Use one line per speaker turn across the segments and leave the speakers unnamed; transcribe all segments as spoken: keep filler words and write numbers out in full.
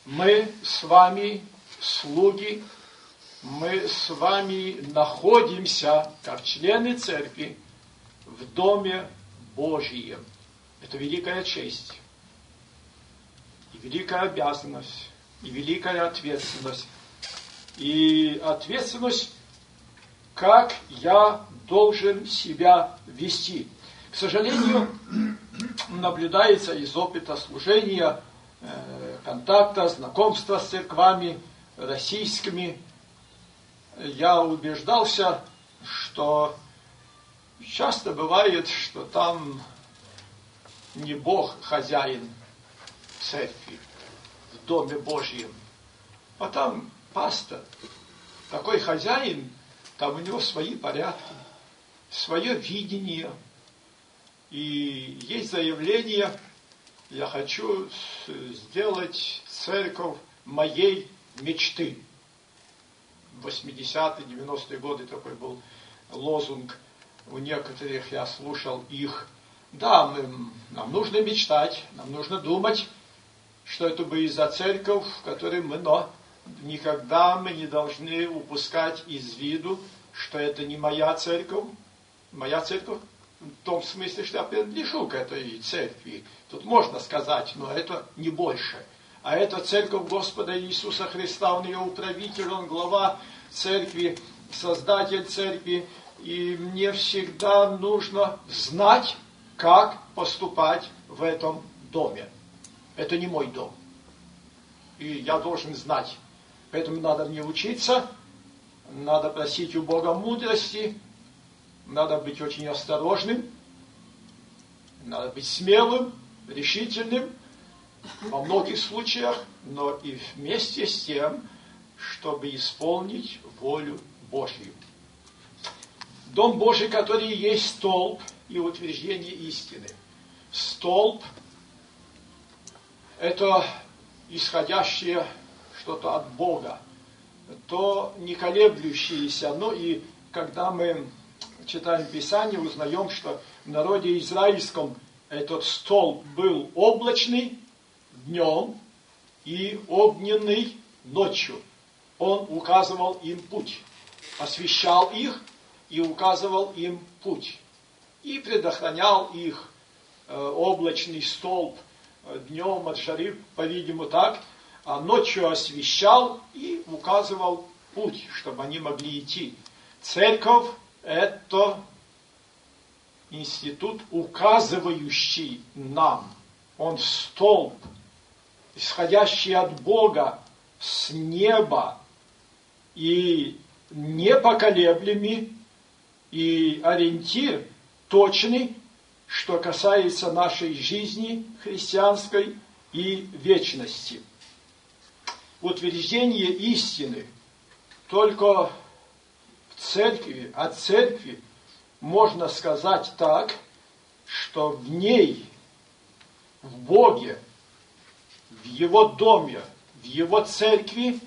Мы с вами слуги, мы с вами находимся, как члены церкви, в Доме Божьем. Это великая честь, и великая обязанность, и великая ответственность. И ответственность, как я должен себя вести. К сожалению, наблюдается из опыта служения, контакта, знакомства с церквами российскими. Я убеждался, что часто бывает, что там не Бог хозяин церкви, в Доме Божьем, а там пастор. Такой хозяин, там у него свои порядки, свое видение. И есть заявление: я хочу сделать церковь моей мечты. В восьмидесятые, девяностые годы такой был лозунг у некоторых, я слушал их. Да, мы, нам нужно мечтать, нам нужно думать, что это будет за церковь, в которой мы, но никогда мы не должны упускать из виду, что это не моя церковь. Моя церковь в том смысле, что я принадлежу к этой церкви. Тут можно сказать, но это не больше. А это церковь Господа Иисуса Христа, Он ее управитель, Он глава церкви, создатель церкви. И мне всегда нужно знать, как поступать в этом доме. Это не мой дом. И я должен знать. Поэтому надо мне учиться, надо просить у Бога мудрости, надо быть очень осторожным, надо быть смелым, решительным во многих случаях, но и вместе с тем, чтобы исполнить волю Божью. Дом Божий, который есть столб и утверждение истины. Столб – это исходящее что-то от Бога, то не колеблющееся. Ну и когда мы читаем Писание, узнаем, что в народе израильском этот столб был облачный днем и огненный ночью. Он указывал им путь, освещал их и указывал им путь. И предохранял их э, облачный столб днем от жары, по-видимому, так, а ночью освещал и указывал путь, чтобы они могли идти. Церковь – это институт, указывающий нам. Он столб, исходящий от Бога с неба и непоколеблемый, и ориентир точный, что касается нашей жизни христианской и вечности. Утверждение истины только в церкви, от церкви можно сказать так, что в ней, в Боге, в Его доме, в Его церкви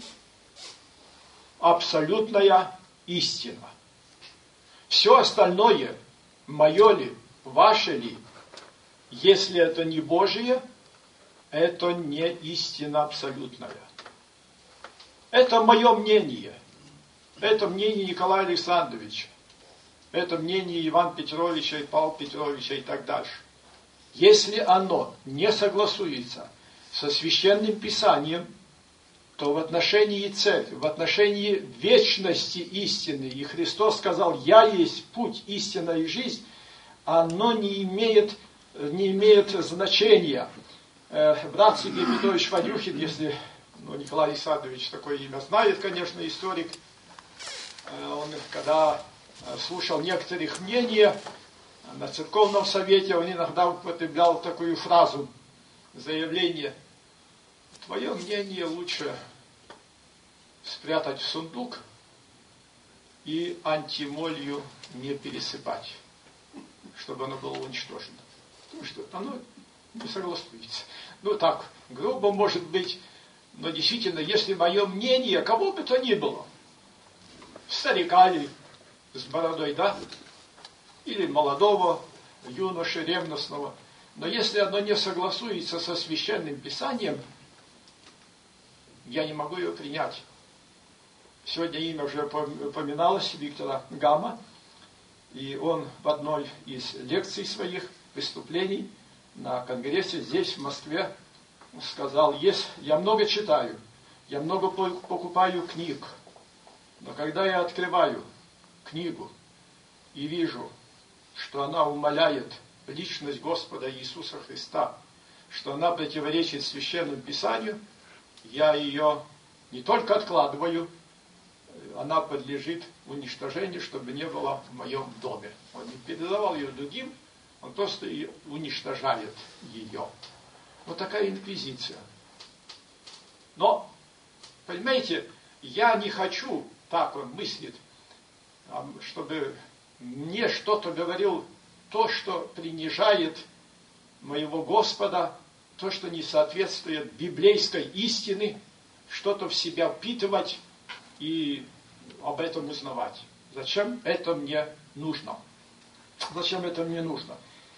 абсолютная истина. Все остальное, мое ли, ваше ли, если это не Божие, это не истина абсолютная. Это мое мнение. Это мнение Николая Александровича. Это мнение Ивана Петровича и Павла Петровича и так дальше. Если оно не согласуется со Священным Писанием, то в отношении церкви, в отношении вечности истины, и Христос сказал: «Я есть путь, истина и жизнь», оно не имеет, не имеет значения. Брат Сергей Петрович Вадюхин, если ну, Николай Александрович такое имя знает, конечно, историк, он когда слушал некоторых мнений на церковном совете, он иногда употреблял такую фразу, заявление: твое мнение лучше спрятать в сундук и антимолью не пересыпать, чтобы оно было уничтожено. Потому что оно не согласуется. Ну так, грубо может быть, но действительно, если мое мнение, кого бы то ни было, старика ли с бородой, да, или молодого юноши ревностного, но если оно не согласуется со Священным Писанием, я не могу ее принять. Сегодня имя уже упоминалось, Виктора Гамма, и он в одной из лекций своих, выступлений на конгрессе здесь, в Москве, сказал: есть, я много читаю, я много покупаю книг, но когда я открываю книгу и вижу, что она умаляет личность Господа Иисуса Христа, что она противоречит Священному Писанию, я ее не только откладываю, она подлежит уничтожению, чтобы не было в моем доме. Он не передавал ее другим, он просто ее уничтожает ее. Вот такая инквизиция. Но, понимаете, я не хочу, так он мыслит, чтобы мне что-то говорил то, что принижает моего Господа, то, что не соответствует библейской истине, что-то в себя впитывать и об этом узнавать. Зачем это мне нужно? Зачем это мне нужно?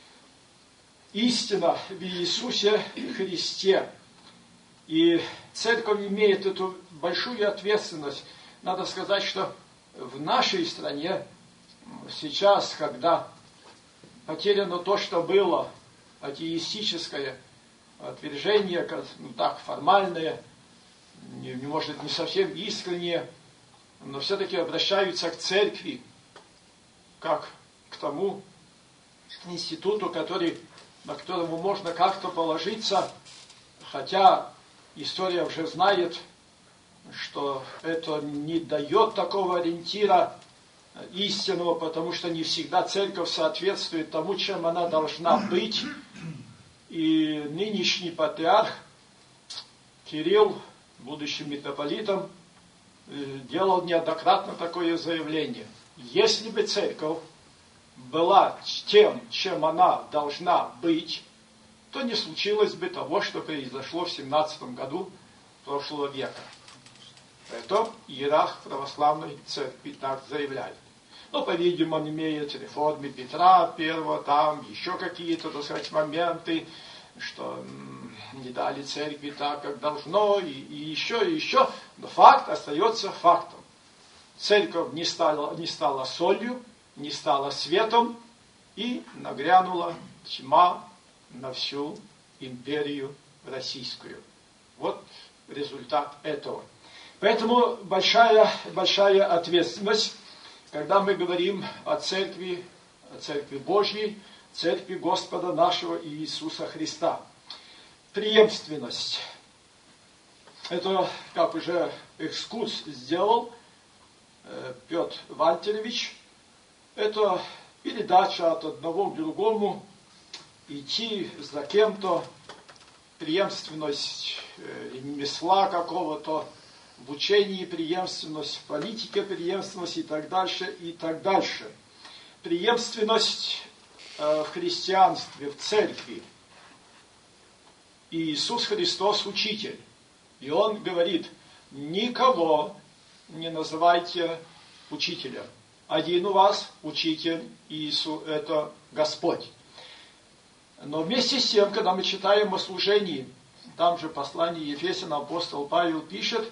Истина в Иисусе Христе. И церковь имеет эту большую ответственность. Надо сказать, что в нашей стране сейчас, когда потеряно то, что было, атеистическое отвержение, ну так, формальное, не, может, не совсем искреннее, но все-таки обращаются к церкви, как к тому институту, который, на которому можно как-то положиться, хотя история уже знает, что это не дает такого ориентира истинного, потому что не всегда церковь соответствует тому, чем она должна быть. И нынешний патриарх Кирилл, будущим митрополитом, делал неоднократно такое заявление. Если бы церковь была тем, чем она должна быть, то не случилось бы того, что произошло в семнадцатом году прошлого века. Это иерарх православной церкви так заявляет. Но, по-видимому, он имеет реформы Петра Первого, там еще какие-то, так сказать, моменты, что не дали церкви так, как должно, и, и еще, и еще. Но факт остается фактом. Церковь не стала, не стала солью, не стала светом, и нагрянула тьма на всю империю российскую. Вот результат этого. Поэтому большая, большая ответственность, когда мы говорим о церкви, о церкви Божьей, церкви Господа нашего Иисуса Христа. Преемственность. Это, как уже экскурс сделал Петр Вальтерович, это передача от одного к другому, идти за кем-то, преемственность ремесла какого-то, в учении преемственность, в политике преемственность и так дальше, и так дальше. Преемственность в христианстве, в церкви. И Иисус Христос учитель. И Он говорит, никого не называйте учителем. Один у вас учитель Иисус, это Господь. Но вместе с тем, когда мы читаем о служении, там же послание Ефесянам апостол Павел пишет,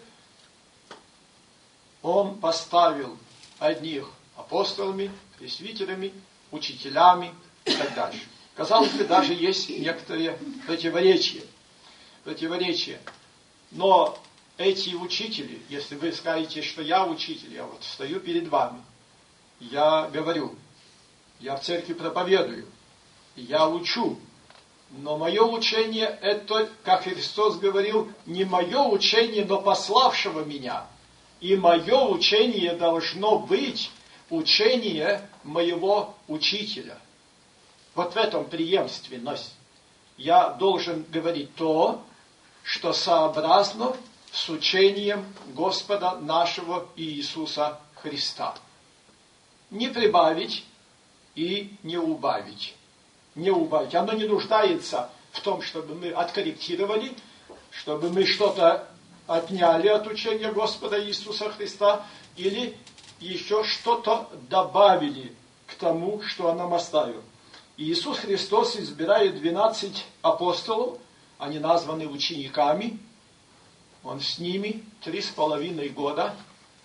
Он поставил одних апостолами, пресвитерами, учителями и так дальше. Казалось бы, даже есть некоторые противоречия. Противоречия. Но эти учители, если вы скажете, что я учитель, я вот стою перед вами, я говорю, я в церкви проповедую, я учу, но мое учение это, как Христос говорил, не мое учение, но пославшего меня. И мое учение должно быть учение моего учителя. Вот в этом преемственность. Я должен говорить то, что сообразно с учением Господа нашего Иисуса Христа. Не прибавить и не убавить. Не убавить. Оно не нуждается в том, чтобы мы откорректировали, чтобы мы что-то отняли от учения Господа Иисуса Христа или еще что-то добавили к тому, что Он нам оставил. Иисус Христос избирает двенадцать апостолов, они названы учениками, Он с ними три с половиной года.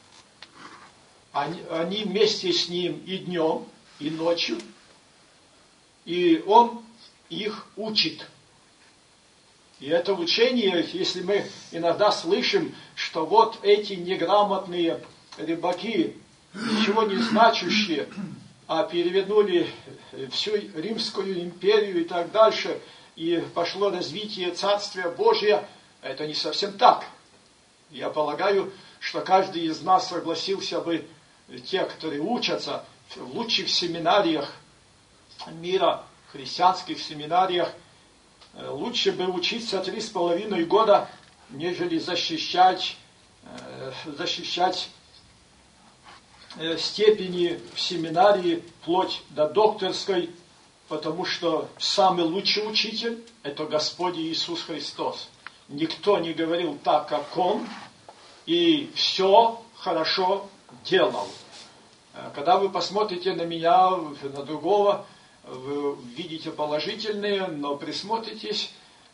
Они, они вместе с ним и днем, и ночью. И он их учит. И это учение, если мы иногда слышим, что вот эти неграмотные рыбаки, ничего не значащие, а перевернули всю Римскую империю и так дальше, и пошло развитие Царствия Божия, это не совсем так. Я полагаю, что каждый из нас согласился бы, те, которые учатся в лучших семинариях мира, христианских семинариях, лучше бы учиться три с половиной года, нежели защищать, защищать степени в семинарии вплоть до докторской, потому что самый лучший учитель – это Господь Иисус Христос. Никто не говорил так, как Он, и все хорошо делал. Когда вы посмотрите на меня, на другого, вы видите положительные, но присмотритесь,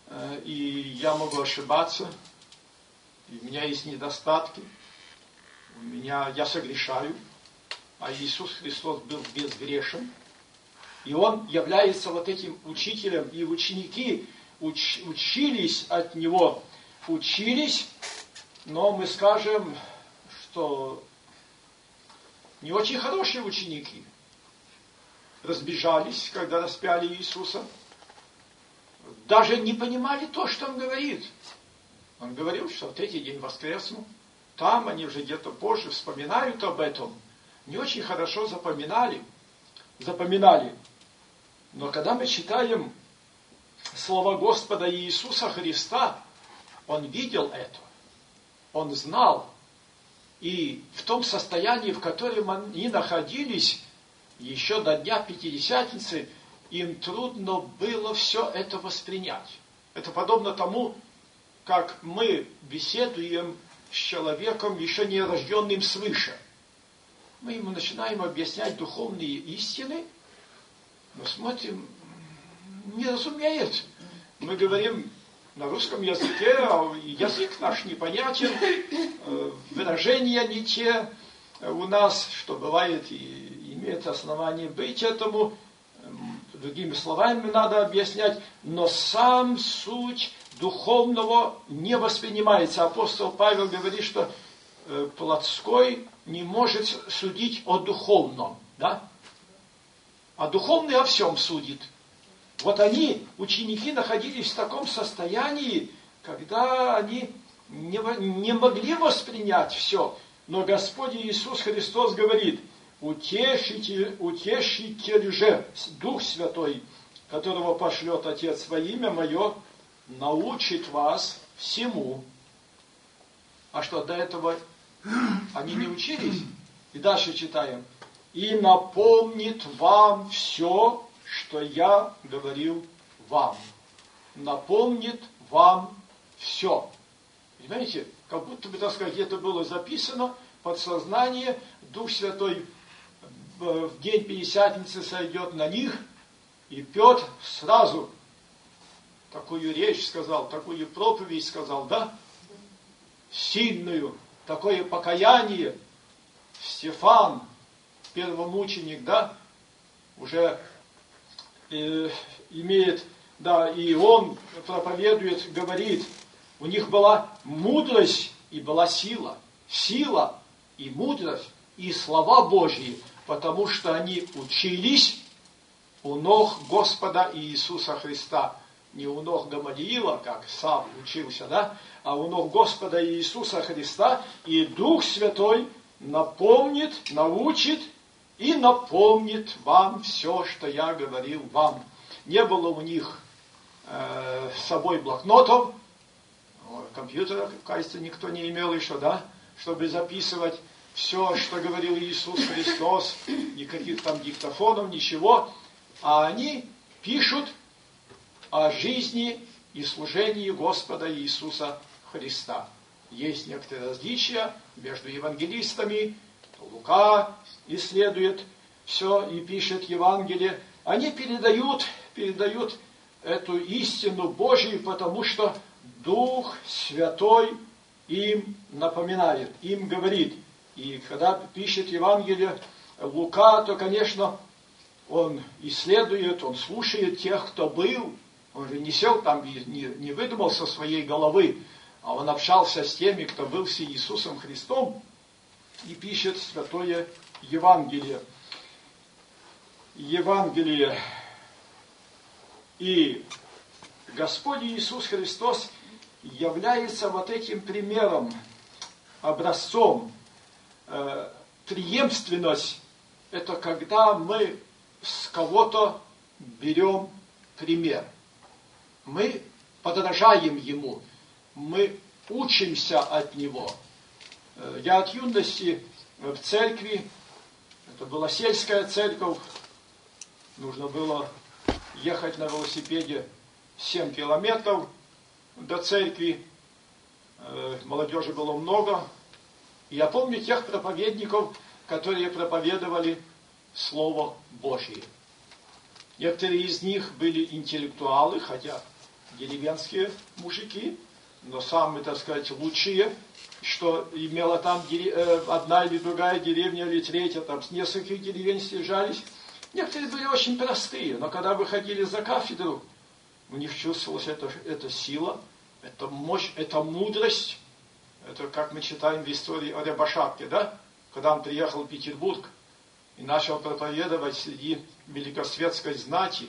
и я могу ошибаться, и у меня есть недостатки, у меня, я согрешаю, а Иисус Христос был безгрешен, и Он является вот этим учителем, и ученики уч, учились от Него, учились, но мы скажем, что не очень хорошие ученики. Разбежались, когда распяли Иисуса. Даже не понимали то, что Он говорит. Он говорил, что в третий день воскресну. Там они уже где-то позже вспоминают об этом. Не очень хорошо запоминали. Запоминали. Но когда мы читаем слова Господа Иисуса Христа, Он видел это. Он знал. И в том состоянии, в котором они находились, еще до Дня Пятидесятницы, им трудно было все это воспринять. Это подобно тому, как мы беседуем с человеком, еще не рожденным свыше. Мы ему начинаем объяснять духовные истины, но смотрим, не разумеет. Мы говорим на русском языке, а язык наш непонятен, выражения не те у нас, что бывает и имеет основание быть этому, другими словами надо объяснять, но сам суть духовного не воспринимается. Апостол Павел говорит, что плотской не может судить о духовном, да? А духовный о всем судит. Вот они, ученики, находились в таком состоянии, когда они не, не могли воспринять все. Но Господь Иисус Христос говорит, утешитель, утешитель же, Дух Святой, которого пошлет Отец во имя Мое, научит вас всему. А что, до этого они не учились? И дальше читаем. И напомнит вам все, что я говорил вам. Напомнит вам все. Понимаете, как будто бы, так сказать, это было записано, подсознание, Дух Святой в день Пятидесятницы сойдет на них, и Петр сразу такую речь сказал, такую проповедь сказал, да? Сильную, такое покаяние. Стефан, первомученик, да, уже э, имеет, да, и он проповедует, говорит, у них была мудрость и была сила. Сила и мудрость и слова Божьи, потому что они учились у ног Господа Иисуса Христа. Не у ног Гамалиила, как сам учился, да, а у ног Господа Иисуса Христа, и Дух Святой напомнит, научит и напомнит вам все, что я говорил вам. Не было у них э, с собой блокнотов, компьютера, кажется, никто не имел еще, да, чтобы записывать все, что говорил Иисус Христос, никаких там диктофонов, ничего, а они пишут о жизни и служении Господа Иисуса Христа. Есть некоторые различия между евангелистами. Лука исследует все и пишет Евангелие. Они передают, передают эту истину Божию, потому что Дух Святой им напоминает, им говорит. И когда пишет Евангелие Лука, то, конечно, он исследует, он слушает тех, кто был. Он же не сел там и не, не выдумал со своей головы, а он общался с теми, кто был с Иисусом Христом, и пишет Святое Евангелие. Евангелие. И Господь Иисус Христос является вот этим примером, образцом. Э, преемственность – это когда мы с кого-то берем пример. Мы подражаем Ему, мы учимся от Него. Э, я от юности в церкви, это была сельская церковь, нужно было ехать на велосипеде семь километров до церкви, молодежи было много. И я помню тех проповедников, которые проповедовали Слово Божие. Некоторые из них были интеллектуалы, хотя деревенские мужики, но самые, так сказать, лучшие, что имела там одна или другая деревня, или третья, там с нескольких деревень съезжались. Некоторые были очень простые, но когда выходили за кафедру, у них чувствовалась эта, эта сила, эта мощь, эта мудрость. Это как мы читаем в истории о Рябошапке, да? Когда он приехал в Петербург и начал проповедовать среди великосветской знати.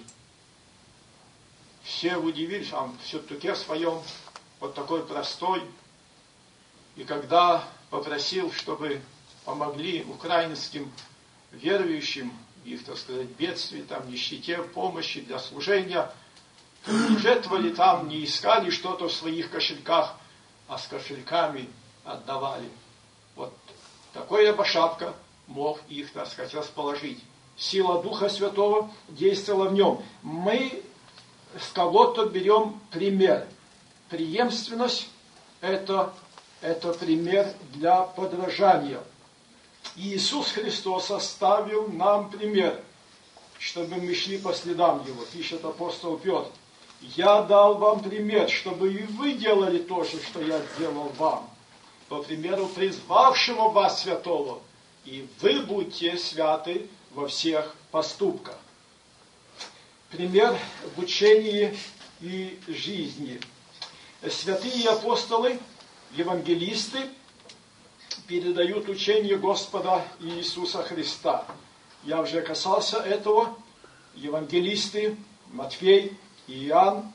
Все удивились, а он все таки в своем, вот такой простой. И когда попросил, чтобы помогли украинским верующим, их, так сказать, бедствии, там, нищете, помощи для служения, не жертвовали там, не искали что-то в своих кошельках, а с кошельками отдавали. Вот такой Рябошапка мог их, так сказать, расположить. Сила Духа Святого действовала в нем. Мы с кого-то берем пример. Преемственность – это, это пример для подражания. Иисус Христос оставил нам пример, чтобы мы шли по следам Его, пишет апостол Петр. Я дал вам пример, чтобы и вы делали то же, что я сделал вам. По примеру призвавшего вас святого, и вы будьте святы во всех поступках. Пример в учении и жизни. Святые апостолы, евангелисты передают учение Господа Иисуса Христа. Я уже касался этого. Евангелисты Матфей и Иоанн,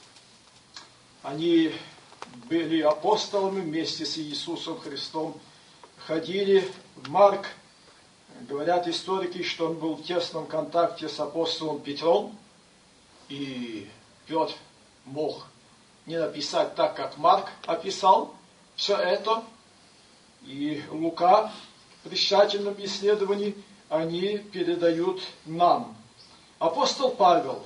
они были апостолами вместе с Иисусом Христом, ходили в Марк. Говорят историки, что он был в тесном контакте с апостолом Петром, и Петр мог не написать так, как Марк описал все это. И Лука при тщательном исследовании они передают нам. Апостол Павел,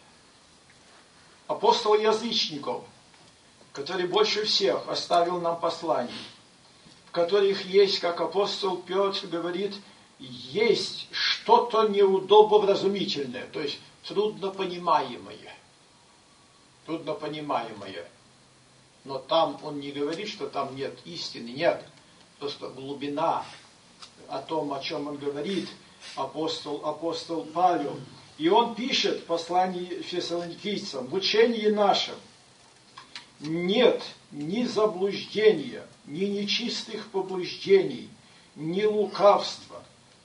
апостол язычников, который больше всех оставил нам посланий, в которых есть, как апостол Петр говорит, есть что-то неудобовразумительное, то есть труднопонимаемое. Труднопонимаемое. Но там он не говорит, что там нет истины, нет. Просто глубина о том, о чем он говорит, апостол, апостол Павел. И он пишет в послании фессалоникийцам: в учении нашем нет ни заблуждения, ни нечистых побуждений, ни лукавства.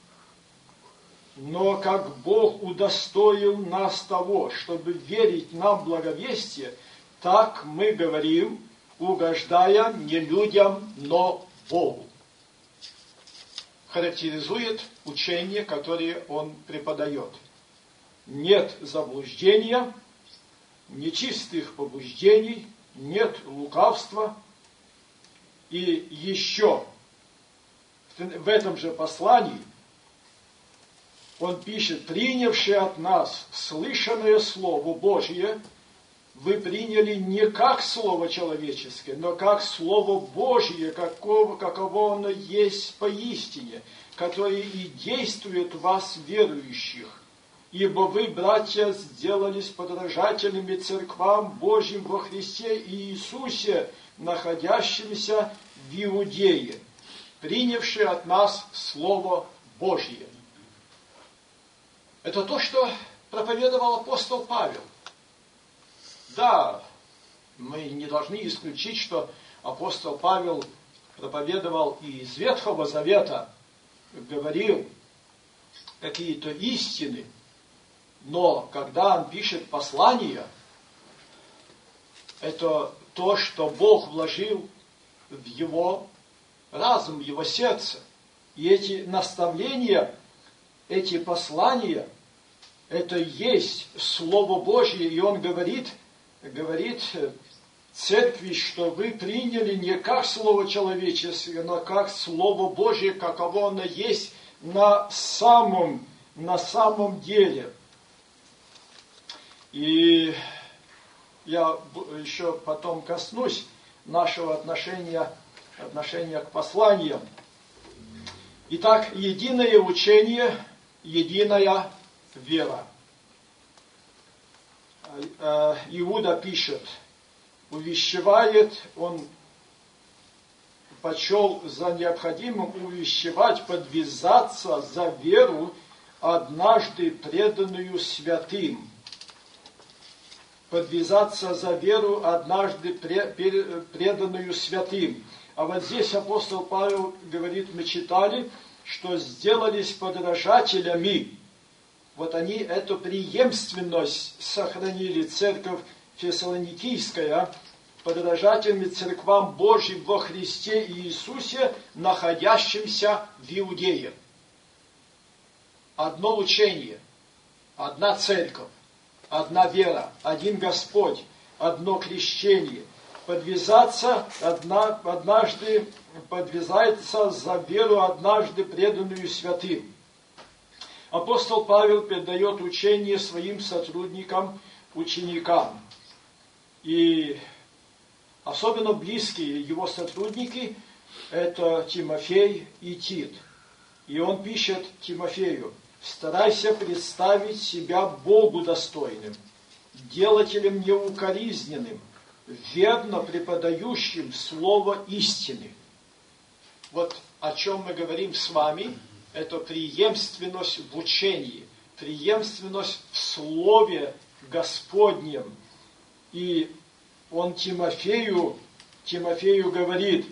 Но как Бог удостоил нас того, чтобы верить нам благовестие, так мы говорим, угождая не людям, но Богу. Характеризует учение, которое он преподает. Нет заблуждения, нечистых побуждений, нет лукавства. И еще в этом же послании он пишет: принявшие от нас слышанное Слово Божье, вы приняли не как Слово человеческое, но как Слово Божье, какого, каково оно есть поистине, которое и действует в вас, верующих. Ибо вы, братья, сделались подражателями церквам Божьим во Христе и Иисусе, находящимся в Иудее, принявшие от нас Слово Божье. Это то, что проповедовал апостол Павел. Да, мы не должны исключить, что апостол Павел проповедовал и из Ветхого Завета, говорил какие-то истины, но когда он пишет послания, это то, что Бог вложил в его разум, в его сердце. И эти наставления, эти послания, это есть Слово Божье, и он говорит, говорит церкви, что вы приняли не как Слово человеческое, но как Слово Божье, каково оно есть на самом, на самом деле. И я еще потом коснусь нашего отношения, отношения к посланиям. Итак, единое учение, единая вера. Иуда пишет, увещевает, он почел за необходимым увещевать, подвязаться за веру, однажды преданную святым. Подвязаться за веру, однажды преданную святым. А вот здесь апостол Павел говорит, мы читали, что сделались подражателями. Вот они эту преемственность сохранили, церковь Фессалоникийская, подражателями церквам Божьим во Христе Иисусе, находящимся в Иудее. Одно учение, одна церковь, одна вера, один Господь, одно крещение. Подвязаться одна, однажды, подвязается за веру, однажды преданную святым. Апостол Павел передает учение своим сотрудникам, ученикам. И особенно близкие его сотрудники – это Тимофей и Тит. И он пишет Тимофею: «Старайся представить себя Богу достойным, делателем неукоризненным, верно преподающим слово истины». Вот о чем мы говорим с вами, это преемственность в учении, преемственность в Слове Господнем. И он Тимофею, Тимофею говорит: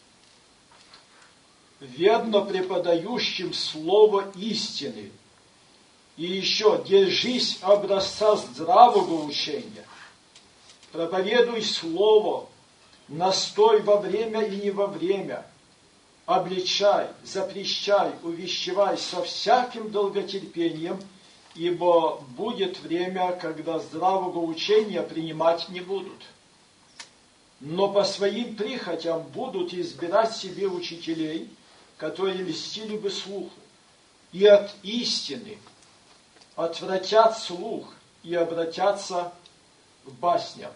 верно преподающим слово истины. И еще, держись образца здравого учения. Проповедуй слово, настой во время и не во время. Обличай, запрещай, увещевай со всяким долготерпением, ибо будет время, когда здравого учения принимать не будут. Но по своим прихотям будут избирать себе учителей, которые льстили бы слуху, и от истины отвратят слух и обратятся к басням.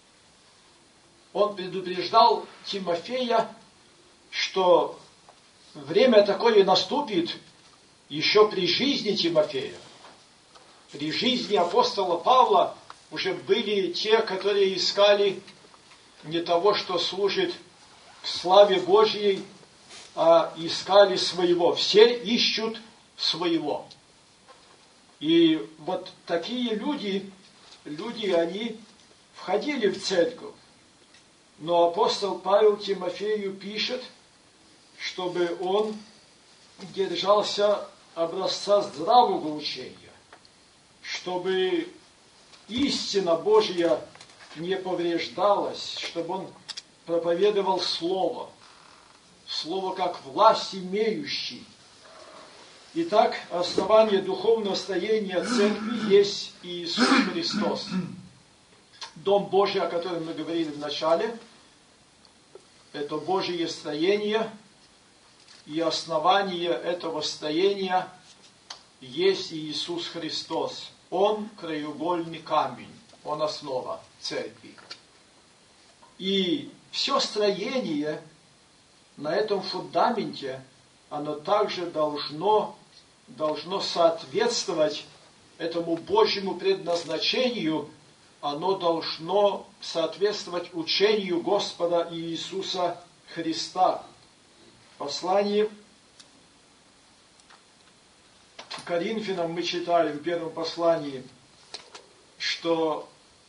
Он предупреждал Тимофея, что время такое наступит еще при жизни Тимофея. При жизни апостола Павла уже были те, которые искали не того, что служит к славе Божьей, а искали своего. Все ищут своего. И вот такие люди, люди, они входили в церковь. Но апостол Павел Тимофею пишет, чтобы он держался образца здравого учения, чтобы истина Божья не повреждалась, чтобы он проповедовал Слово, Слово как власть имеющий. Итак, основание духовного строения церкви есть Иисус Христос. Дом Божий, о котором мы говорили в начале, это Божие строение, и основание этого строения есть Иисус Христос. Он краеугольный камень, Он основа церкви. И все строение на этом фундаменте, оно также должно, должно соответствовать этому Божьему предназначению, оно должно соответствовать учению Господа Иисуса Христа. В послании к Коринфянам мы читали в первом послании, что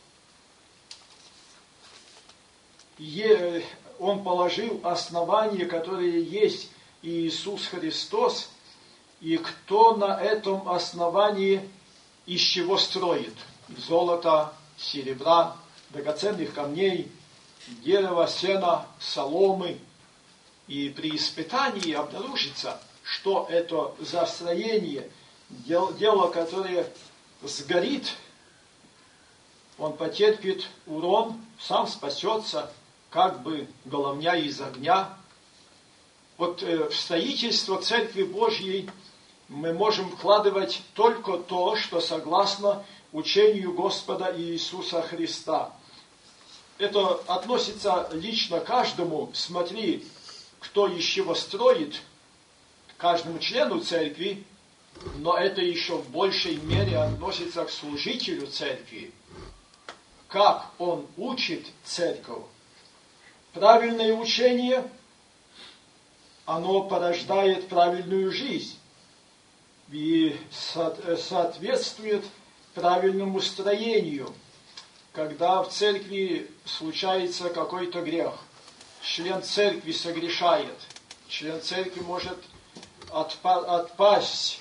Он положил основания, которые есть Иисус Христос, и кто на этом основании из чего строит? Золота, серебра, драгоценных камней, дерева, сена, соломы. И при испытании обнаружится, что это за строение, дело, которое сгорит, он потерпит урон, сам спасется, как бы головня из огня. Вот э, в строительство Церкви Божьей мы можем вкладывать только то, что согласно учению Господа Иисуса Христа. Это относится лично каждому. Смотри, кто из чего строит, каждому члену Церкви, но это еще в большей мере относится к служителю Церкви. Как он учит Церковь. Правильное учение, оно порождает правильную жизнь и соответствует правильному строению. Когда в церкви случается какой-то грех, член церкви согрешает, член церкви может отпа- отпасть,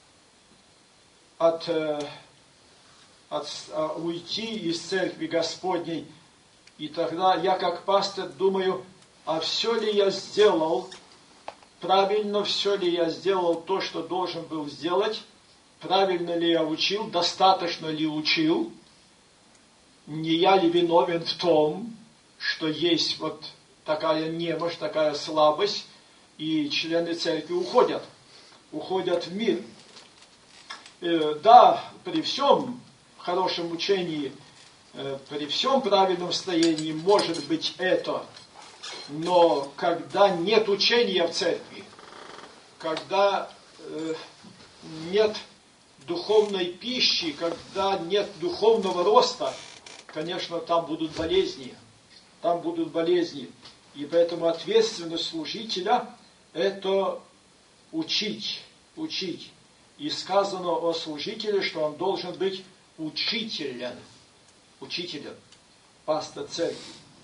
от, от, уйти из церкви Господней. И тогда я как пастор думаю, а все ли я сделал, правильно все ли я сделал то, что должен был сделать, правильно ли я учил, достаточно ли учил, не я ли виновен в том, что есть вот такая немощь, такая слабость, и члены церкви уходят, уходят в мир. Э, да, при всем хорошем учении, при всем правильном строении может быть это, но когда нет учения в церкви, когда э, нет духовной пищи, когда нет духовного роста, конечно, там будут болезни, там будут болезни. И поэтому ответственность служителя – это учить, учить. И сказано о служителе, что он должен быть учителем. Учителем, пастор церкви.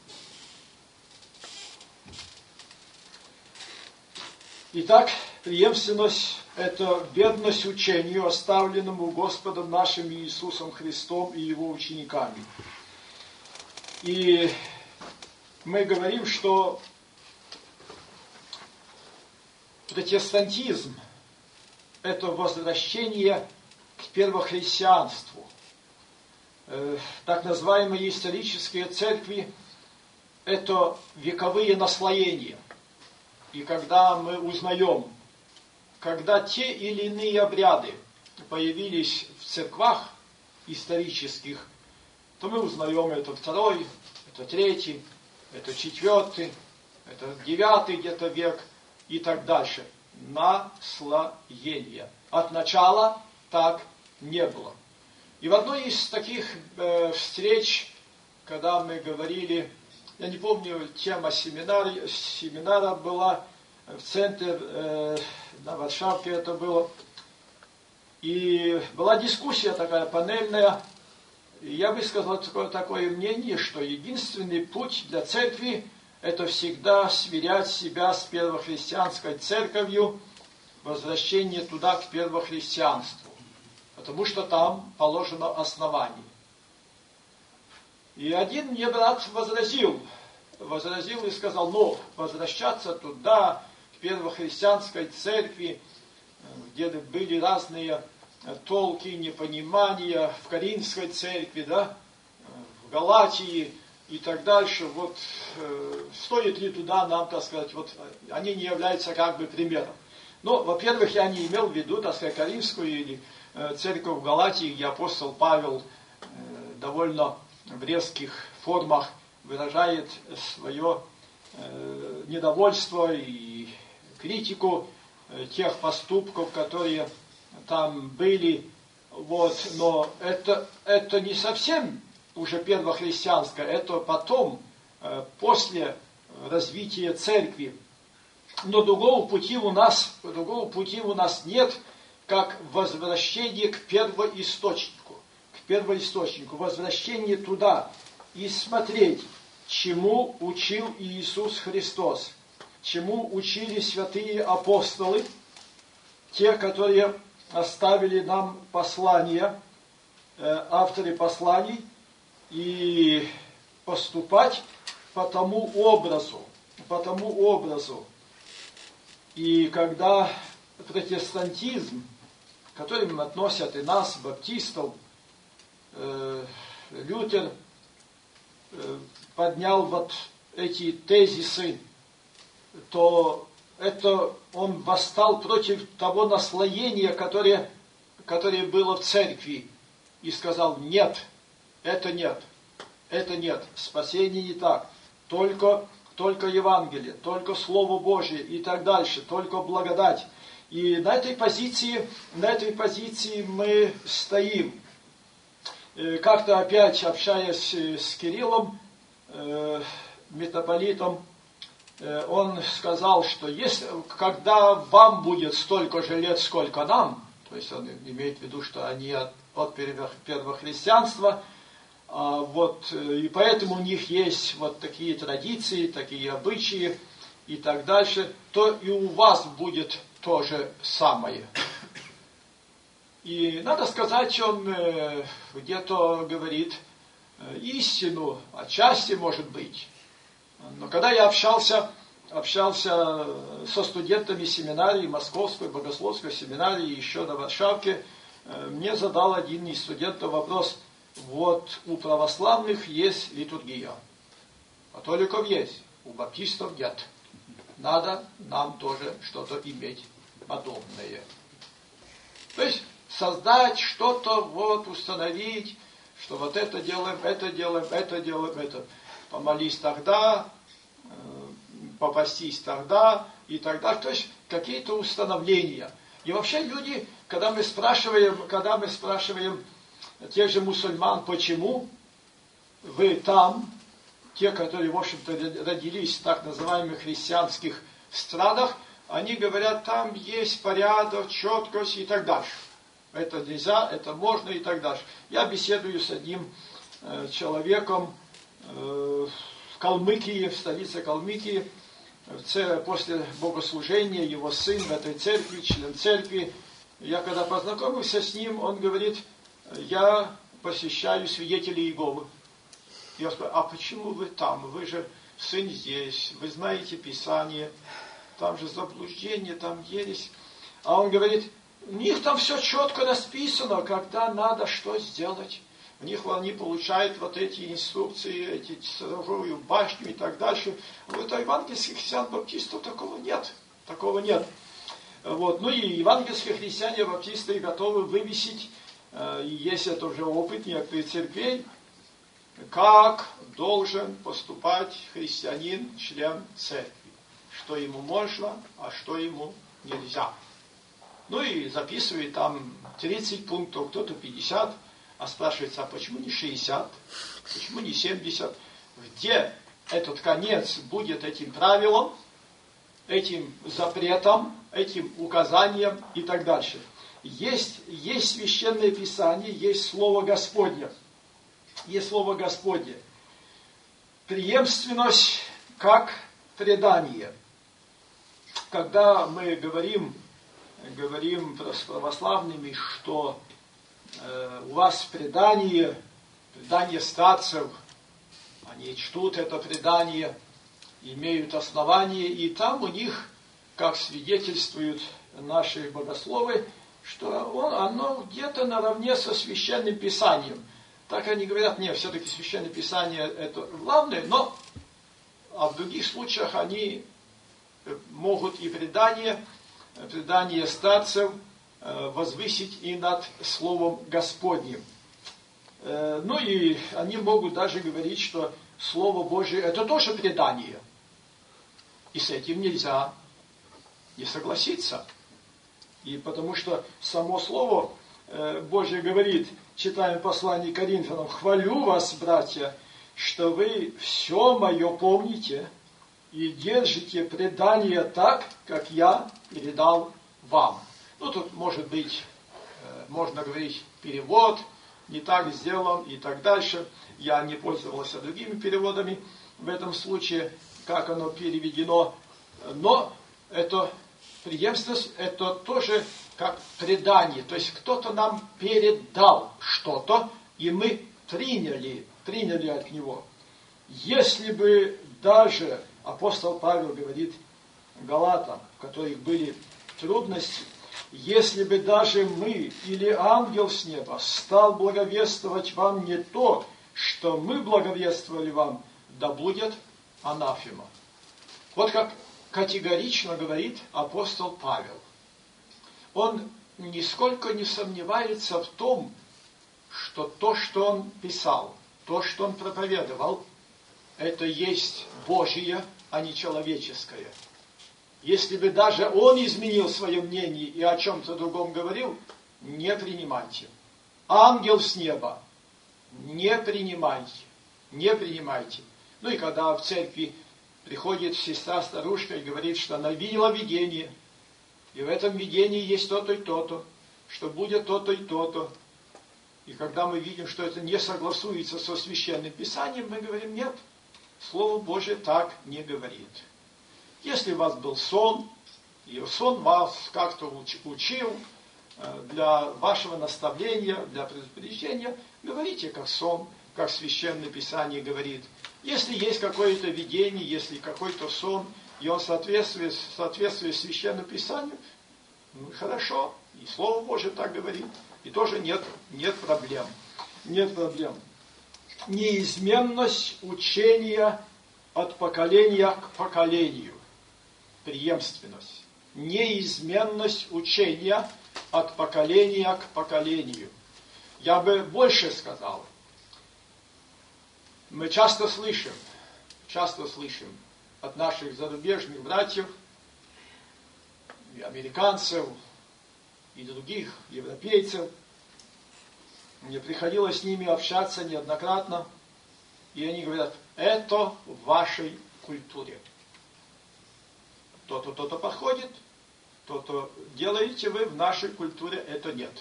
Итак, преемственность – это верность учению, оставленному Господом нашим Иисусом Христом и Его учениками. И мы говорим, что протестантизм – это возвращение к первохристианству. Так называемые исторические церкви – это вековые наслоения. И когда мы узнаем, когда те или иные обряды появились в церквах исторических, то мы узнаем, это второй, это третий, это четвертый, это девятый где-то век и так дальше. Наслоения. От начала так не было. И в одной из таких э, встреч, когда мы говорили, я не помню, тема семинара, семинара была в центре, э, на Варшавке это было, и была дискуссия такая панельная, и я высказал такое, такое мнение, что единственный путь для церкви – это всегда сверять себя с первохристианской церковью, возвращение туда к первохристианству. Потому что там положено основание. И один мне брат возразил, возразил и сказал, ну, возвращаться туда, к первохристианской церкви, где были разные толки, непонимания, в Коринфской церкви, да, в Галатии и так дальше, вот, э, стоит ли туда нам, так сказать, вот, они не являются как бы примером. Но, во-первых, я не имел в виду, так сказать, Коринфскую или церковь в Галатии, где апостол Павел э, довольно в резких формах выражает свое э, недовольство и критику э, тех поступков, которые там были. Вот. Но это, это не совсем уже первохристианское, это потом, после развития церкви. Но другого пути у нас, другого пути у нас нет, как возвращение к первоисточнику. К первоисточнику, возвращение туда и смотреть, чему учил Иисус Христос, чему учили святые апостолы, те, которые оставили нам послания, авторы посланий, и поступать по тому образу, по тому образу. И когда протестантизм, к которым относят и нас, баптистов, э, Лютер э, поднял вот эти тезисы, то это он восстал против того наслоения, которое, которое было в церкви, и сказал: нет, это нет, это нет, спасение не так, только, только Евангелие, только Слово Божие и так дальше, только благодать. И на этой позиции, на этой позиции мы стоим. Как-то опять, общаясь с Кириллом, митрополитом, он сказал, что если, когда вам будет столько же лет, сколько нам, то есть он имеет в виду, что они от, от первохристианства, вот, и поэтому у них есть вот такие традиции, такие обычаи и так дальше, то и у вас будет то же самое. И надо сказать, он где-то говорит истину, отчасти может быть. Но когда я общался, общался со студентами семинарии, Московской богословской семинарии, еще на Варшавке, мне задал один из студентов вопрос: вот у православных есть литургия, у католиков есть, у баптистов нет. Надо нам тоже что-то иметь подобное. То есть создать что-то, вот, установить, что вот это делаем, это делаем, это делаем, это. Помолись тогда, попастись тогда и так далее. То есть какие-то установления. И вообще люди, когда мы спрашиваем, когда мы спрашиваем тех же мусульман, почему вы там, те, которые, в общем-то, родились в так называемых христианских странах, они говорят, там есть порядок, четкость и так дальше. Это нельзя, это можно и так дальше. Я беседую с одним э, человеком э, в Калмыкии, в столице Калмыкии, в, после богослужения, его сын в этой церкви, член церкви. Я когда познакомился с ним, он говорит: я посещаю свидетелей Иеговы. Я спрашиваю: а почему вы там? Вы же сын здесь, вы знаете Писание, там же заблуждение, там ересь. А он говорит: у них там все четко расписано, когда надо что сделать. У них они получают вот эти инструкции, эти царовую башню и так дальше. А вот у евангельских христиан баптистов такого нет. Такого нет. Вот. Ну и евангельские христиане баптисты готовы вывесить, и есть это уже опыт некоторых церквей, как должен поступать христианин, член церкви. Что ему можно, а что ему нельзя. Ну и записывает там тридцать пунктов, кто-то пятьдесят, а спрашивается, а почему не шестьдесят, почему не семьдесят? Где этот конец будет этим правилом, этим запретом, этим указанием и так дальше? Есть, есть Священное Писание, есть Слово Господне. Есть Слово Господне. Преемственность как предание. Когда мы говорим, говорим с православными, что э, у вас предание, предание старцев, они чтут это предание, имеют основание, и там у них, как свидетельствуют наши богословы, что он, оно где-то наравне со Священным Писанием. Так они говорят: нет, все-таки Священное Писание это главное, но а в других случаях они могут и предание, предание старцев возвысить и над Словом Господним. Ну и они могут даже говорить, что Слово Божие это тоже предание. И с этим нельзя не согласиться. И потому что само Слово Божие говорит:
читаем послание Коринфянам: «Хвалю вас, братья, что вы все мое помните и держите предание так, как я передал вам». Ну, тут может быть, можно говорить перевод, не так сделан и так дальше. Я не пользовался другими переводами в этом случае, как оно переведено. Но это преемственность, это тоже как предание. То есть кто-то нам передал что-то, и мы приняли, приняли от него. Если бы даже апостол Павел говорит галатам, у которых были трудности, если бы даже мы или ангел с неба стал благовествовать вам не то, что мы благовествовали вам, да будет анафема. Вот как категорично говорит апостол Павел. Он нисколько не сомневается в том, что то, что он писал, то, что он проповедовал, это есть Божие, а не человеческое. Если бы даже он изменил свое мнение и о чем-то другом говорил, не принимайте. Ангел с неба, не принимайте, не принимайте. Ну и когда в церкви приходит сестра-старушка и говорит, что она видела видение, и в этом видении есть то-то и то-то, что будет то-то и то-то. И когда мы видим, что это не согласуется со Священным Писанием, мы говорим: нет, Слово Божие так не говорит. Если у вас был сон, и сон вас как-то учил для вашего наставления, для предупреждения, говорите как сон, как Священное Писание говорит. Если есть какое-то видение, если какой-то сон, и он соответствует, соответствует Священному Писанию, ну хорошо, и Слово Божие так говорит, и тоже нет, нет проблем. Нет проблем. Неизменность учения от поколения к поколению. Преемственность. Неизменность учения от поколения к поколению. Я бы больше сказал. Мы часто слышим, часто слышим от наших зарубежных братьев, и американцев, и других европейцев. Мне приходилось с ними общаться неоднократно, и они говорят: это в вашей культуре. То-то, то-то подходит, то-то делаете вы, в нашей культуре это нет.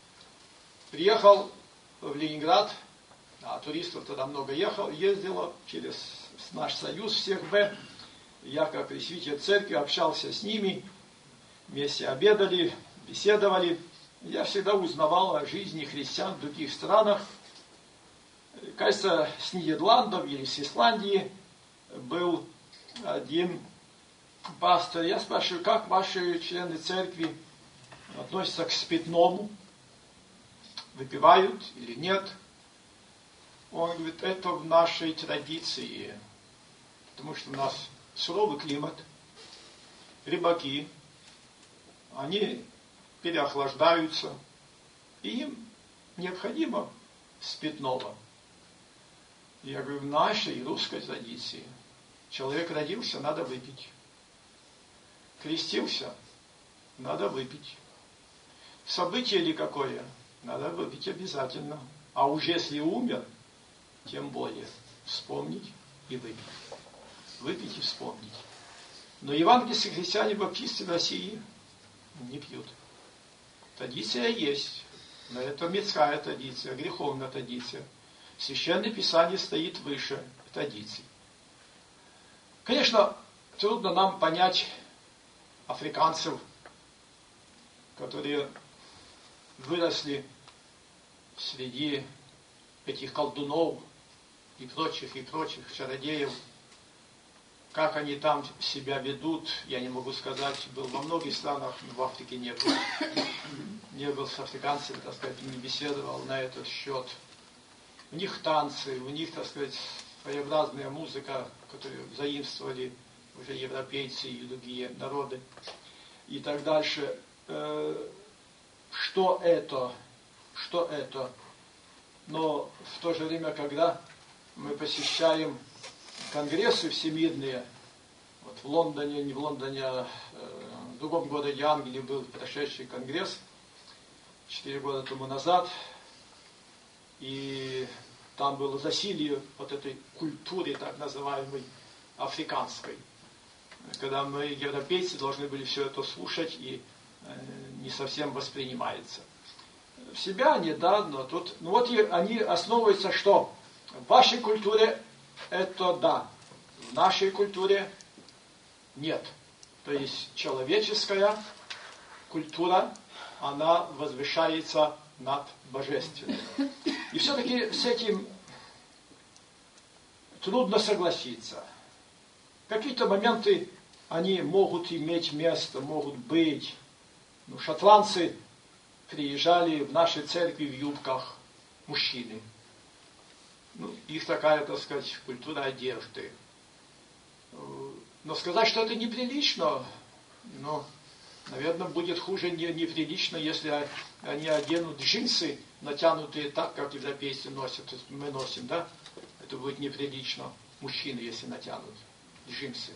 Приехал в Ленинград, а туристов тогда много ехал, ездило через наш союз всех Б. Я, как пресвитер церкви, общался с ними, вместе обедали, беседовали. Я всегда узнавал о жизни христиан в других странах. Кажется, с Нидерландов или с Исландии был один пастор. Я спрашиваю: как ваши члены церкви относятся к спиртному? Выпивают или нет? Он говорит: это в нашей традиции, потому что у нас суровый климат, рыбаки, они переохлаждаются, и им необходимо спиртного. Я говорю: в нашей русской традиции человек родился, надо выпить. Крестился, надо выпить. Событие ли какое, надо выпить обязательно. А уж если умер, тем более вспомнить и выпить. Выпить и вспомнить. Но евангельские христиане-баптисты в России не пьют. Традиция есть, но это мирская традиция, греховная традиция. Священное Писание стоит выше традиций. Конечно, трудно нам понять африканцев, которые выросли среди этих колдунов и прочих, и прочих чародеев. Как они там себя ведут, я не могу сказать. Был во многих странах, но в Африке не был. Не был с африканцами, так сказать, не беседовал на этот счет. У них танцы, у них, так сказать, своеобразная музыка, которую заимствовали уже европейцы и другие народы. И так дальше. Что это? Что это? Но в то же время, когда мы посещаем конгрессы всемирные, вот в Лондоне, не в Лондоне, а в другом городе Англии был прошедший конгресс четыре года тому назад, и там было засилье вот этой культуры, так называемой, африканской. Когда мы, европейцы, должны были все это слушать, и э, не совсем воспринимается. В себя они, да, но тут, ну вот и они основываются, что в вашей культуре это да, в нашей культуре нет. То есть человеческая культура, она возвышается над божественной. И все-таки с этим трудно согласиться. Какие-то моменты, они могут иметь место, могут быть. Ну, шотландцы приезжали в нашей церкви в юбках, мужчины. Ну, их такая, так сказать, культура одежды. Но сказать, что это неприлично, ну, наверное, будет хуже не, неприлично, если они оденут джинсы, натянутые так, как европейцы носят. То есть мы носим, да? Это будет неприлично. Мужчины, если натянут джинсы.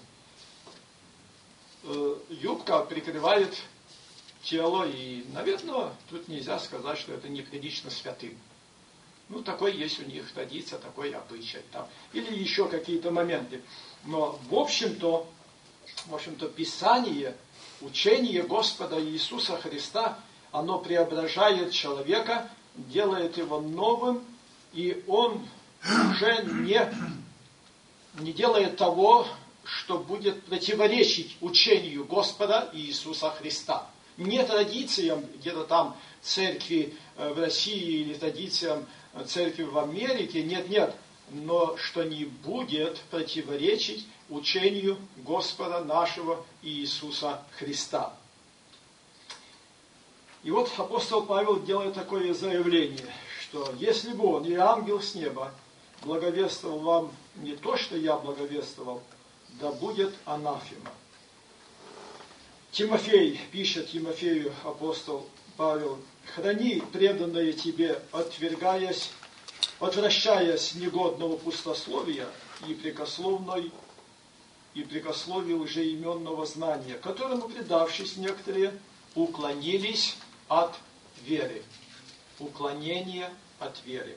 Юбка прикрывает тело, и, наверное, тут нельзя сказать, что это неприлично святым. Ну, такой есть у них традиция, такой обычай. Там. Или еще какие-то моменты. Но, в общем-то, в общем-то, Писание, учение Господа Иисуса Христа, оно преображает человека, делает его новым, и он уже не, не делает того, что будет противоречить учению Господа Иисуса Христа. Не традициям где-то там церкви в России или традициям церкви в Америке, нет, нет, но что не будет противоречить учению Господа нашего Иисуса Христа. И вот апостол Павел делает такое заявление, что если бы он, или ангел с неба, благовествовал вам не то, что я благовествовал, да будет анафема. Тимофей, пишет Тимофею апостол Павел, храни преданное тебе, отвергаясь, отвращаясь негодного пустословия и прикословной, и прикословия лжеименного знания, которому, предавшись некоторые, уклонились от веры. Уклонение от веры.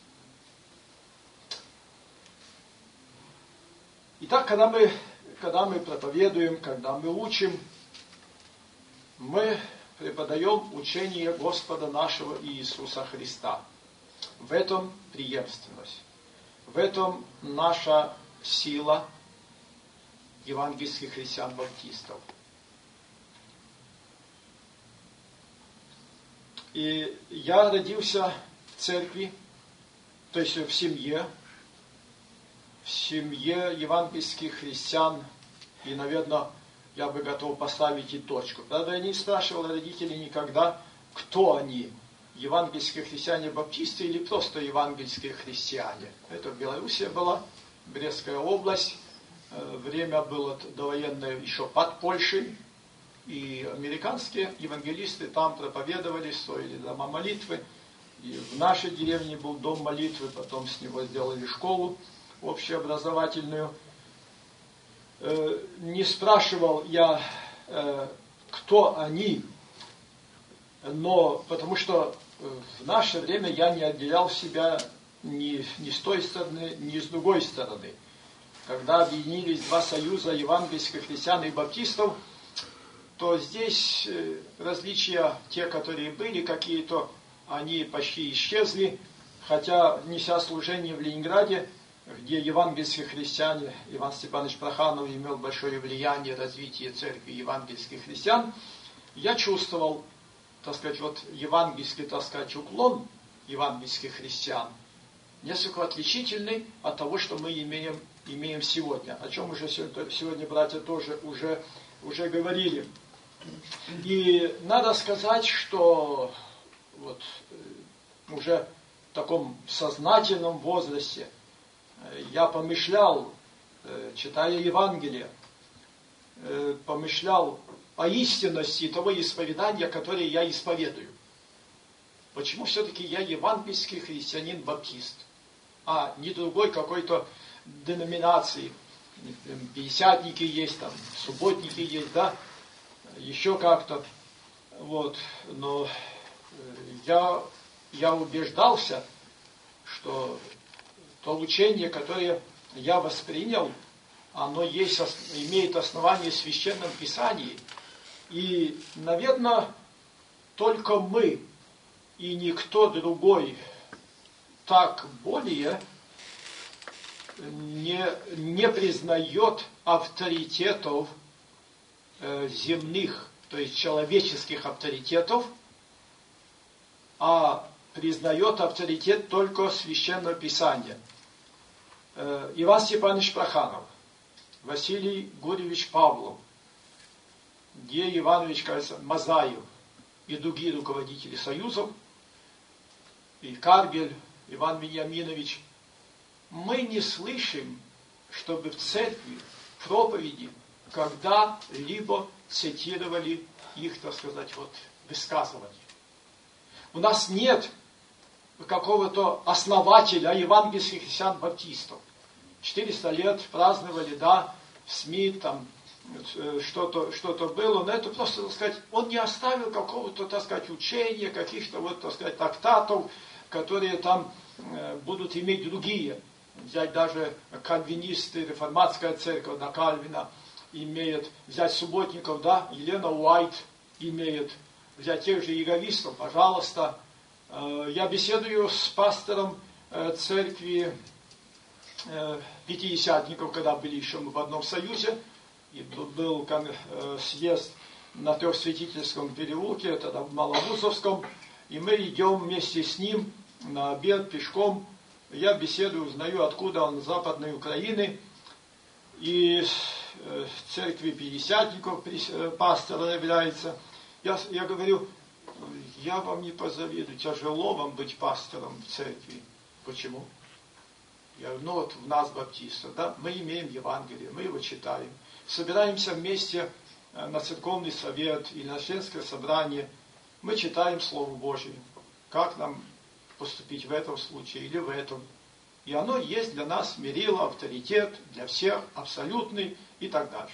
Итак, когда мы, когда мы проповедуем, когда мы учим, мы преподаем учение Господа нашего Иисуса Христа. В этом преемственность. В этом наша сила евангельских христиан-баптистов. И я родился в церкви, то есть в семье, в семье евангельских христиан, и, наверное, я бы готов поставить и точку. Правда, я не спрашивал родителей никогда, кто они, евангельские христиане-баптисты или просто евангельские христиане. Это Белоруссия была, Брестская область, время было довоенное еще под Польшей, и американские евангелисты там проповедовали, строили дома молитвы, и в нашей деревне был дом молитвы, потом с него сделали школу общеобразовательную. Не спрашивал я, кто они, но потому что в наше время я не отделял себя ни, ни с той стороны, ни с другой стороны. Когда объединились два союза евангельских христиан и баптистов, то здесь различия, те, которые были какие-то, они почти исчезли, хотя, неся служение в Ленинграде, где евангельские христиане, Иван Степанович Проханов имел большое влияние на развитие церкви евангельских христиан, я чувствовал, так сказать, вот евангельский, так сказать, уклон евангельских христиан, несколько отличительный от того, что мы имеем, имеем сегодня, о чем уже сегодня, сегодня братья тоже уже, уже говорили. И надо сказать, что вот уже в таком сознательном возрасте я помышлял, читая Евангелие, помышлял о истинности того исповедания, которое я исповедую. Почему все-таки я евангельский христианин-баптист, а не другой какой-то деноминации? Пятидесятники есть, там, субботники есть, да, еще как-то. Вот. Но я, я убеждался, что то учение, которое я воспринял, оно есть, имеет основание в Священном Писании. И, наверное, только мы и никто другой так более не, не признает авторитетов э, земных, то есть человеческих авторитетов, а признает авторитет только Священного Писания. Э, Иван Степанович Проханов, Василий Гурьевич Павлов, Гея Иванович, кажется, Мазаев и другие руководители союзов, и Каргель, Иван Вениаминович, мы не слышим, чтобы в церкви, в проповеди, когда-либо цитировали их, так сказать, вот, высказывания. У нас нет какого-то основателя евангельских христиан-баптистов. четыреста лет праздновали, да, в СМИ, там, что-то, что-то было, но это просто, так сказать, он не оставил какого-то, так сказать, учения, каких-то, вот, так сказать, трактатов, которые там э, будут иметь другие. Взять даже кальвинисты, реформатская церковь, да, Кальвина имеет, взять субботников, да, Елена Уайт имеет, взять тех же иеговистов, пожалуйста. Э, я беседую с пастором э, церкви э, пятидесятников, когда были еще мы в одном союзе, и тут был э, съезд на Трехсвятительском переулке, тогда в Маловузовском, и мы идем вместе с ним на обед пешком. Я беседую, узнаю, откуда он, с Западной Украины, и э, в церкви пятидесятников э, пастор является. Я, я говорю, я вам не позавидую, тяжело вам быть пастором в церкви. Почему? Я говорю, ну вот в нас, баптистов, да, мы имеем Евангелие, мы его читаем. Собираемся вместе на церковный совет или на членское собрание, мы читаем Слово Божие, как нам поступить в этом случае или в этом. И оно есть для нас мерило, авторитет, для всех, абсолютный и так дальше.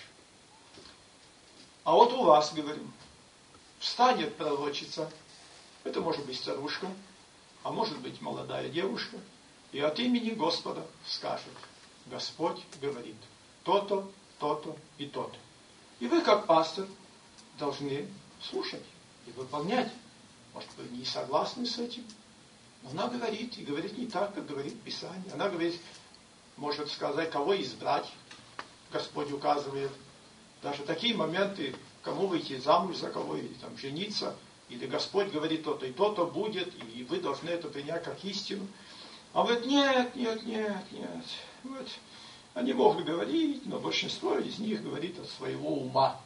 А вот у вас, говорим, встанет пророчица, это может быть старушка, а может быть молодая девушка, и от имени Господа скажет, Господь говорит, то-то, то-то и то-то. И вы, как пастор, должны слушать и выполнять. Может, вы не согласны с этим? Но она говорит, и говорит не так, как говорит Писание. Она говорит, может сказать, кого избрать. Господь указывает. Даже такие моменты, кому выйти замуж за кого, или там жениться, или Господь говорит то-то и то-то будет, и вы должны это принять как истину. А он говорит, нет, нет, нет, нет. Вот. Они могут говорить, но большинство из них говорит от своего ума.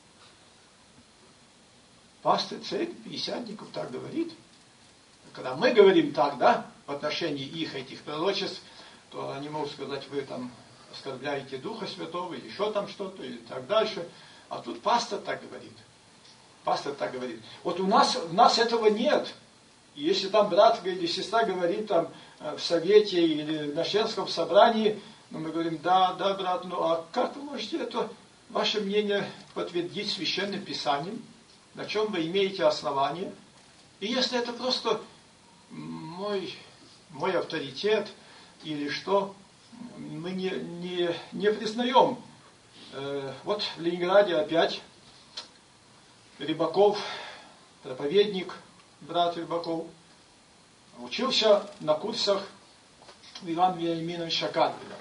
Пастор церкви пятидесятников так говорит. Когда мы говорим так, да, в отношении их, этих пророчеств, то они могут сказать, вы там оскорбляете Духа Святого, или еще там что-то, или так дальше. А тут пастор так говорит. Пастор так говорит. Вот у нас, у нас этого нет. И если там брат или сестра говорит там в совете или на членском собрании, ну, мы говорим, да, да, брат, ну а как вы можете это, ваше мнение, подтвердить Священным Писанием? На чем вы имеете основание? И если это просто мой, мой авторитет или что, мы не, не, не признаем. Э, вот в Ленинграде опять Рыбаков, проповедник, брат Рыбаков, учился на курсах у Ивана Вениаминовича Каргеля.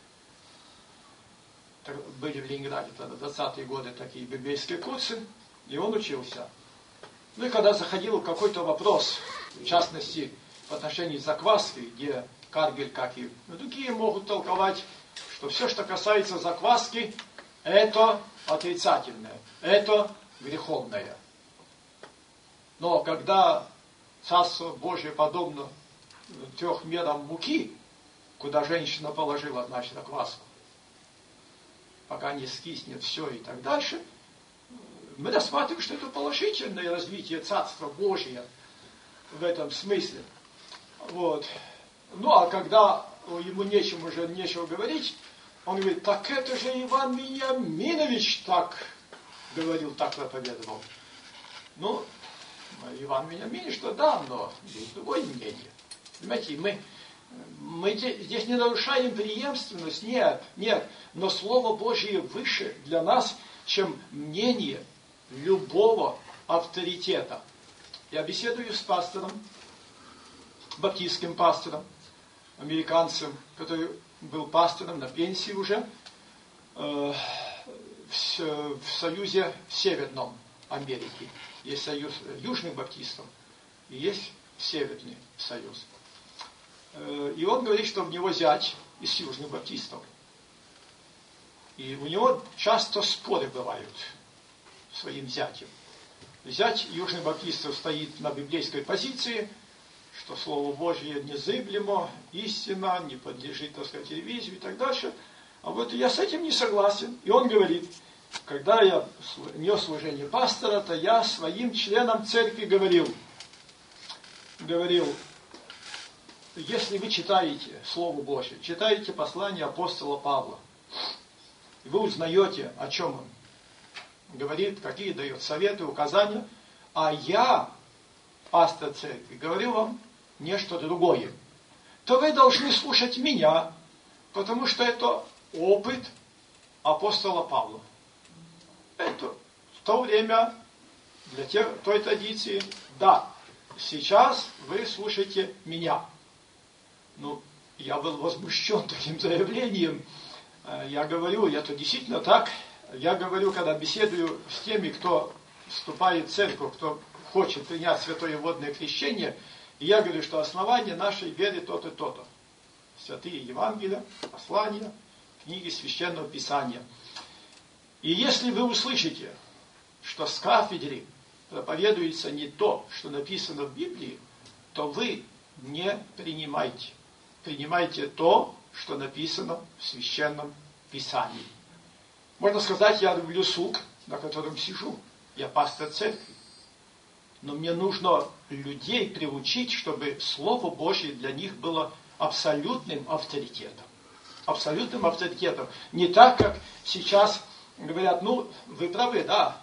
Были в Ленинграде тогда двадцатые годы такие библейские курсы, и он учился. Ну и когда заходил какой-то вопрос, в частности, в отношении закваски, где Каргель, как и другие, могут толковать, что все, что касается закваски, это отрицательное, это греховное. Но когда Царство Божие подобно трех мерам муки, куда женщина положила, значит, закваску, пока не скиснет все и так дальше, мы рассматриваем, что это положительное развитие Царства Божия в этом смысле. Вот. Ну, а когда ему нечем уже нечего говорить, он говорит, так это же Иван Вениаминович так говорил, так проповедовал. Ну, Иван Вениаминович, что да, но есть другое мнение. Понимаете, мы Мы здесь не нарушаем преемственность, нет, нет. Но Слово Божье выше для нас, чем мнение любого авторитета. Я беседую с пастором, баптистским пастором, американцем, который был пастором на пенсии уже, э, в, в Союзе Северном Америки. Есть союз южных баптистов и есть Северный союз. Э, и он говорит, что у него зять из южных баптистов. И у него часто споры бывают с своим зятем. Зять южных баптистов стоит на библейской позиции, что Слово Божье незыблемо, истина, не подлежит, так сказать, ревизию и так дальше. А вот я с этим не согласен. И он говорит, когда я нес служение пастора, то я своим членам церкви говорил, говорил, если вы читаете Слово Божье, читаете послание апостола Павла, и вы узнаете, о чем он говорит, какие дает советы, указания, а я, пастор церкви, говорю вам нечто другое, то вы должны слушать меня, потому что это опыт апостола Павла. Это в то время, для тех, той традиции, да, сейчас вы слушаете меня. Ну, я был возмущен таким заявлением. Я говорю, это действительно так. Я говорю, когда беседую с теми, кто вступает в церковь, кто хочет принять святое водное крещение, и я говорю, что основание нашей веры то-то, то-то. Святые Евангелия, послания, книги Священного Писания. И если вы услышите, что с кафедры проповедуется не то, что написано в Библии, то вы не принимайте. Принимайте то, что написано в Священном Писании. Можно сказать, я люблю сук, на котором сижу. Я пастор церкви. Но мне нужно людей приучить, чтобы Слово Божье для них было абсолютным авторитетом. Абсолютным авторитетом. Не так, как сейчас говорят, ну, вы правы, да.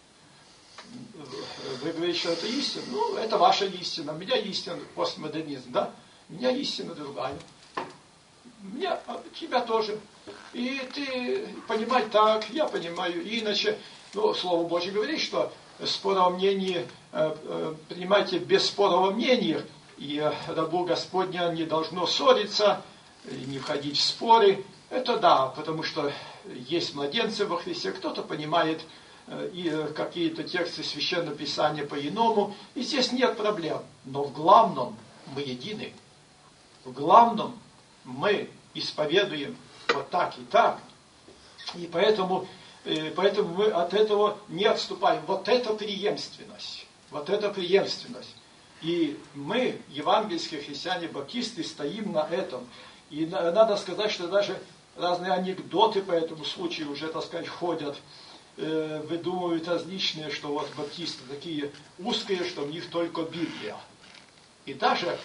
Вы говорите, что это истина. Ну, это ваша истина. У меня истина постмодернизм, да. У меня истина другая. У меня, у тебя тоже. И ты понимай так, я понимаю иначе. Ну, Слово Божье говорит, что спора о мнении э, э, принимайте без спора о мнениях. И рабу Господня не должно ссориться, не входить в споры. Это да, потому что есть младенцы во Христе, кто-то понимает э, и какие-то тексты Священного Писания по-иному. И здесь нет проблем. Но в главном мы едины. В главном мы исповедуем вот так и так. И поэтому, э, поэтому мы от этого не отступаем. Вот это преемственность. Вот это преемственность. И мы, евангельские христиане-баптисты, стоим на этом. И на, надо сказать, что даже разные анекдоты по этому случаю уже, так сказать, ходят. Э, выдумывают различные, что вот баптисты такие узкие, что в них только Библия. И даже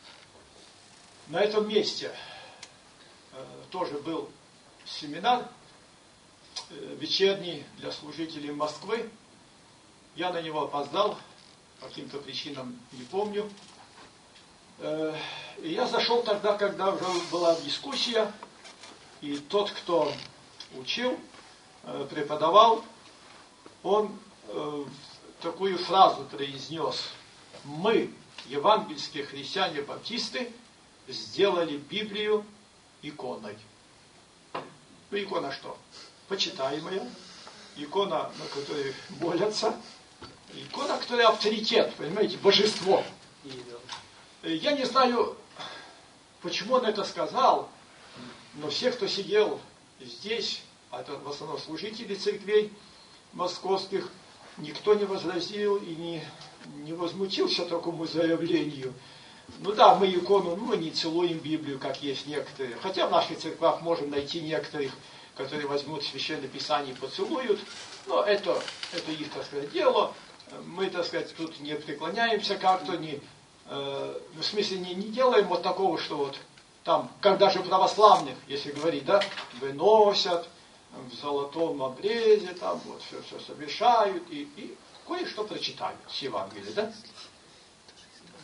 на этом месте э, тоже был семинар э, вечерний для служителей Москвы. Я на него опоздал, по каким-то причинам не помню. Э, и я зашел тогда, когда уже была дискуссия, и тот, кто учил, э, преподавал, он э, такую фразу произнес: мы, евангельские христиане-баптисты, сделали Библию иконой. Ну, икона что? Почитаемая. Икона, на которой молятся. Икона, которая авторитет, понимаете, божество. Я не знаю, почему он это сказал, но все, кто сидел здесь, а это в основном служители церквей московских, никто не возразил и не, не возмутился такому заявлению. Ну да, мы икону, ну, мы не целуем Библию, как есть некоторые. Хотя в наших церквах можем найти некоторых, которые возьмут Священное Писание и поцелуют. Но это, это их, так сказать, дело. Мы, так сказать, тут не преклоняемся как-то, не, э, в смысле не, не делаем вот такого, что вот там, как даже православных, если говорить, да, выносят в золотом обрезе, там вот все, все совершают и, и кое-что прочитают с Евангелия, да?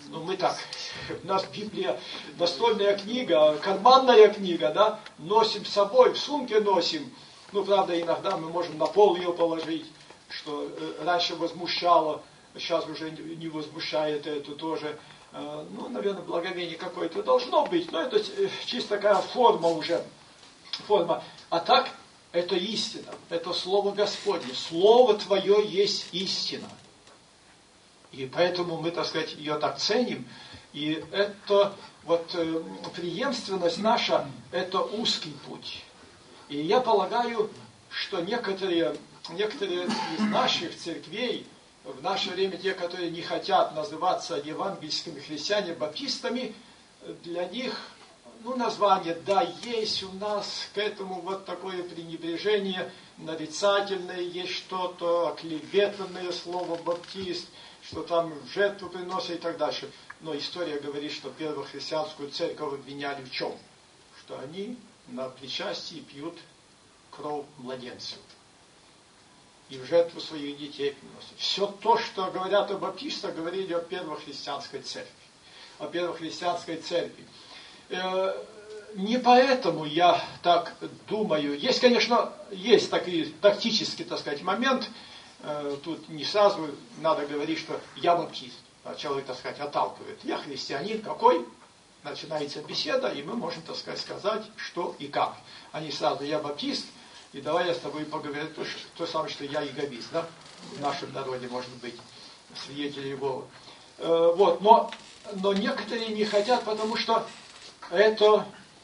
Ну, мы так, у нас Библия настольная книга, карманная книга, да, носим с собой, в сумке носим. Ну, правда, иногда мы можем на пол ее положить, что раньше возмущало, сейчас уже не возмущает это тоже. Ну, наверное, благовение какое-то должно быть, но это чисто такая форма уже, форма. А так, это истина, это Слово Господне. Слово Твое есть истина. И поэтому мы, так сказать, ее так ценим. И это вот э, преемственность наша, это узкий путь. И я полагаю, что некоторые, некоторые из наших церквей, в наше время те, которые не хотят называться евангельскими христианами, баптистами, для них, ну, название, да, есть у нас к этому вот такое пренебрежение, нарицательное, есть что-то, оклеветанное слово баптист, что там жертву приносят и так дальше. Но история говорит, что первую христианскую церковь обвиняли в чем? Что они на причастии пьют кровь младенцев. И в жертву своих детей приносят. Все то, что говорят о баптистах, говорили о первой христианской церкви. О первой христианской церкви. Не поэтому я так думаю. Есть, конечно, есть такой тактический, так сказать, момент. Тут не сразу надо говорить, что я баптист. А человек, так сказать, отталкивает. Я христианин какой? Начинается беседа, и мы можем, так сказать, сказать, что и как. А не сразу я баптист, и давай я с тобой поговорю то, то самое, что я иеговист, да? В нашем народе, может быть, свидетели Иеговы. Э, вот, но, но некоторые не хотят, потому что это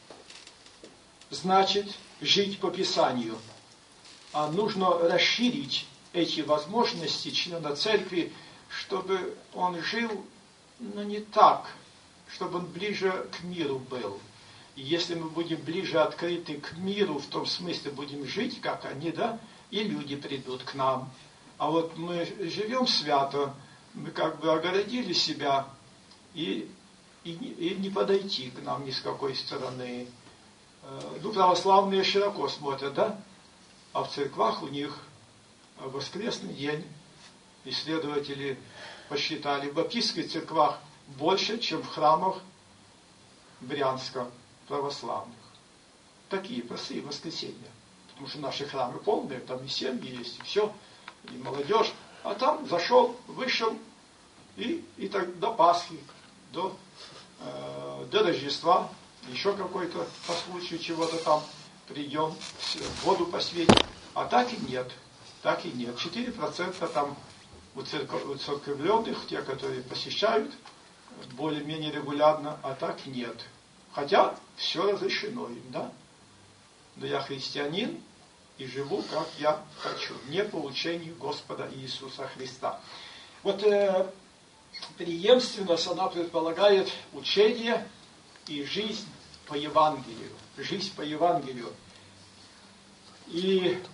значит жить по Писанию. А нужно расширить эти возможности члена церкви, чтобы он жил, ну, не так, чтобы он ближе к миру был. И если мы будем ближе открыты к миру, в том смысле будем жить, как они, да, и люди придут к нам. А вот мы живем свято, мы как бы огородили себя, и, и, и не подойти к нам ни с какой стороны. Ну, православные широко смотрят, да? А в церквах у них воскресный день. Исследователи посчитали, в баптистских церквах больше, чем в храмах Брянска православных. Такие простые воскресенья. Потому что наши храмы полные, там и семьи есть, и все, и молодежь. А там зашел, вышел, и, и так до Пасхи, до, э, до Рождества, еще какой-то по случаю чего-то там придем, воду посветим. А так и нет. Так и нет. четыре процента там у церковленных, те, которые посещают более-менее регулярно, а так нет. Хотя все разрешено им, да? Но я христианин и живу, как я хочу, не по учению Господа Иисуса Христа. Вот э, преемственность, она предполагает учение и жизнь по Евангелию. Жизнь по Евангелию. И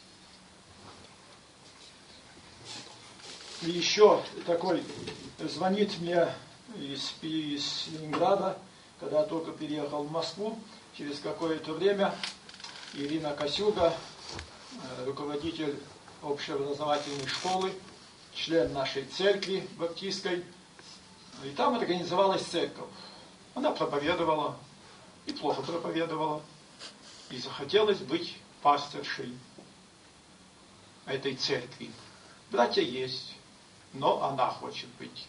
И еще такой, звонит мне из, из Ленинграда, когда я только переехал в Москву, через какое-то время Ирина Косюга, руководитель общеобразовательной школы, член нашей церкви баптистской, и там организовалась церковь. Она проповедовала, и плохо проповедовала, и захотелось быть пасторшей этой церкви. Братья есть, но она хочет быть.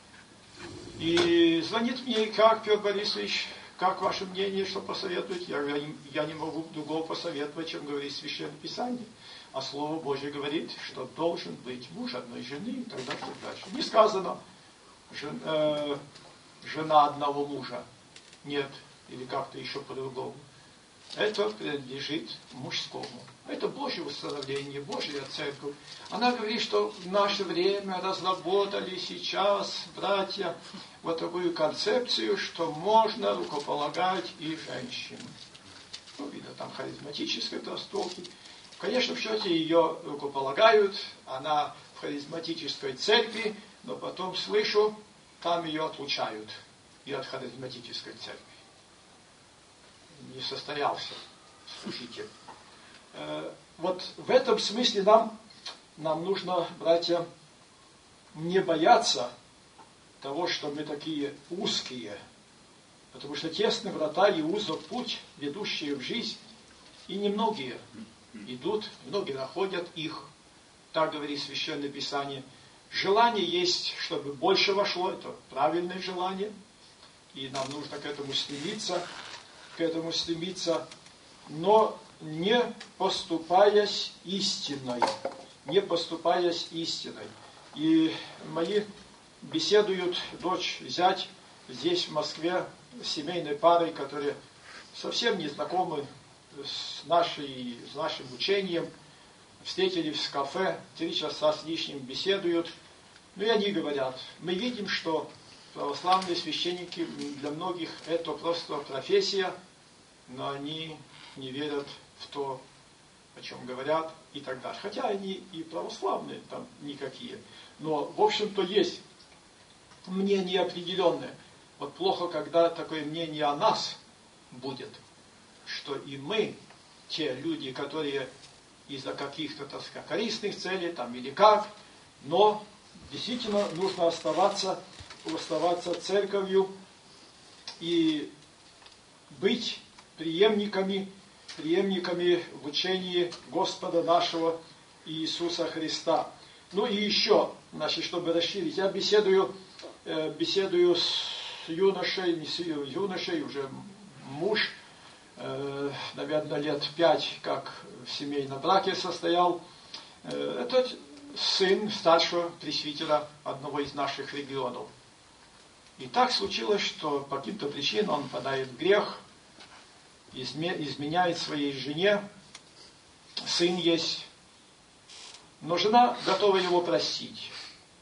И звонит мне, как, Петр Борисович, как ваше мнение, что посоветуете? Я говорю, я не могу другого посоветовать, чем говорит Священное Писание. А Слово Божье говорит, что должен быть муж одной жены и так дальше, так дальше. Не сказано, жен, э, жена одного мужа. Нет, или как-то еще по-другому. Это принадлежит мужскому. Это Божье установление, Божья церковь. Она говорит, что в наше время разработали сейчас, братья, вот такую концепцию, что можно рукополагать и женщин. Ну, видно, там харизматической толстовки. Конечно, в счете ее рукополагают, она в харизматической церкви, но потом слышу, там ее отлучают и от харизматической церкви. Не состоялся служитель. Вот в этом смысле нам, нам нужно, братья, не бояться того, что мы такие узкие, потому что тесны врата и узок путь, ведущие в жизнь, и немногие идут, многие находят их, так говорит Священное Писание. Желание есть, чтобы больше вошло, это правильное желание, и нам нужно к этому стремиться, к этому стремиться, но не поступаясь истиной, не поступаясь истиной. И мои беседуют, дочь, зять, здесь в Москве, с семейной парой, которые совсем не знакомы с, нашей, с нашим учением, встретились в кафе, три часа с лишним беседуют. Ну и они говорят, мы видим, что православные священники, для многих это просто профессия, но они не верят в то, о чем говорят и так далее. Хотя они и православные там никакие. Но, в общем-то, есть мнение определенное. Вот плохо, когда такое мнение о нас будет, что и мы, те люди, которые из-за каких-то, так сказать, корыстных целей, там или как, но действительно нужно оставаться, оставаться церковью и быть преемниками, преемниками в учении Господа нашего Иисуса Христа. Ну и еще, значит, чтобы расширить, я беседую, э, беседую с юношей, не с юношей, уже муж, э, наверное, лет пять, как в семейном браке состоял. Э, это сын старшего пресвитера одного из наших регионов. И так случилось, что по каким-то причинам он падает в грех, изменяет своей жене, сын есть, но жена готова его простить,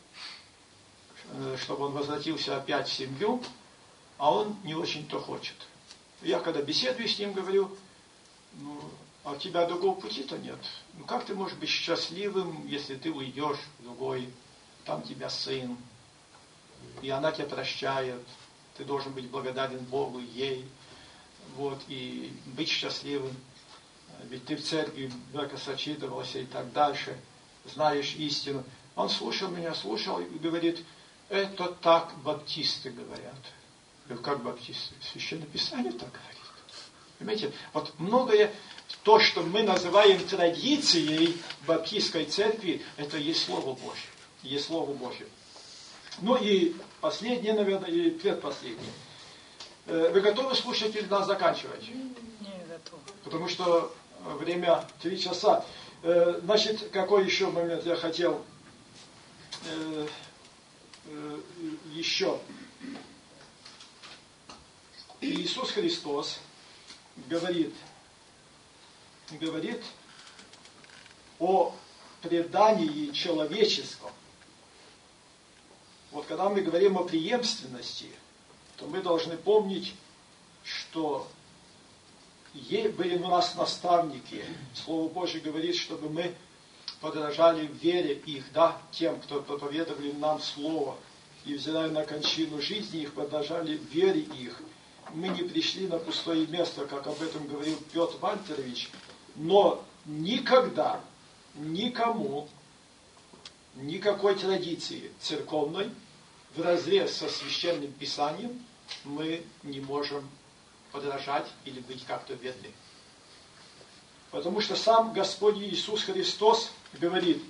чтобы он возвратился опять в семью, а он не очень-то хочет. Я когда беседую с ним, говорю, ну, а у тебя другого пути-то нет. Ну как ты можешь быть счастливым, если ты уйдешь в другой, там тебя сын, и она тебя прощает, ты должен быть благодарен Богу, ей, вот, и быть счастливым, ведь ты в церкви бракосочетовался и так дальше, знаешь истину. Он слушал меня, слушал и говорит, это так баптисты говорят. Я говорю, как баптисты? Священное Писание так говорит. Понимаете, вот многое, то, что мы называем традицией баптистской церкви, это есть Слово Божье. Есть Слово Божье. Ну и последнее, наверное, и предпоследнее. Вы готовы слушать или нас заканчивать?
Не готов.
Потому что время три часа. Значит, какой еще момент я хотел еще? Иисус Христос говорит, говорит о предании человеческом. Вот когда мы говорим о преемственности, то мы должны помнить, что были у нас наставники. Слово Божье говорит, чтобы мы подражали в вере их, да, тем, кто проповедовали нам Слово, и взирая на кончину жизни их, подражали в вере их. Мы не пришли на пустое место, как об этом говорил Петр Вальтерович, но никогда, никому, никакой традиции церковной вразрез со Священным Писанием мы не можем подражать или быть как-то верны. Потому что сам Господь Иисус Христос говорит,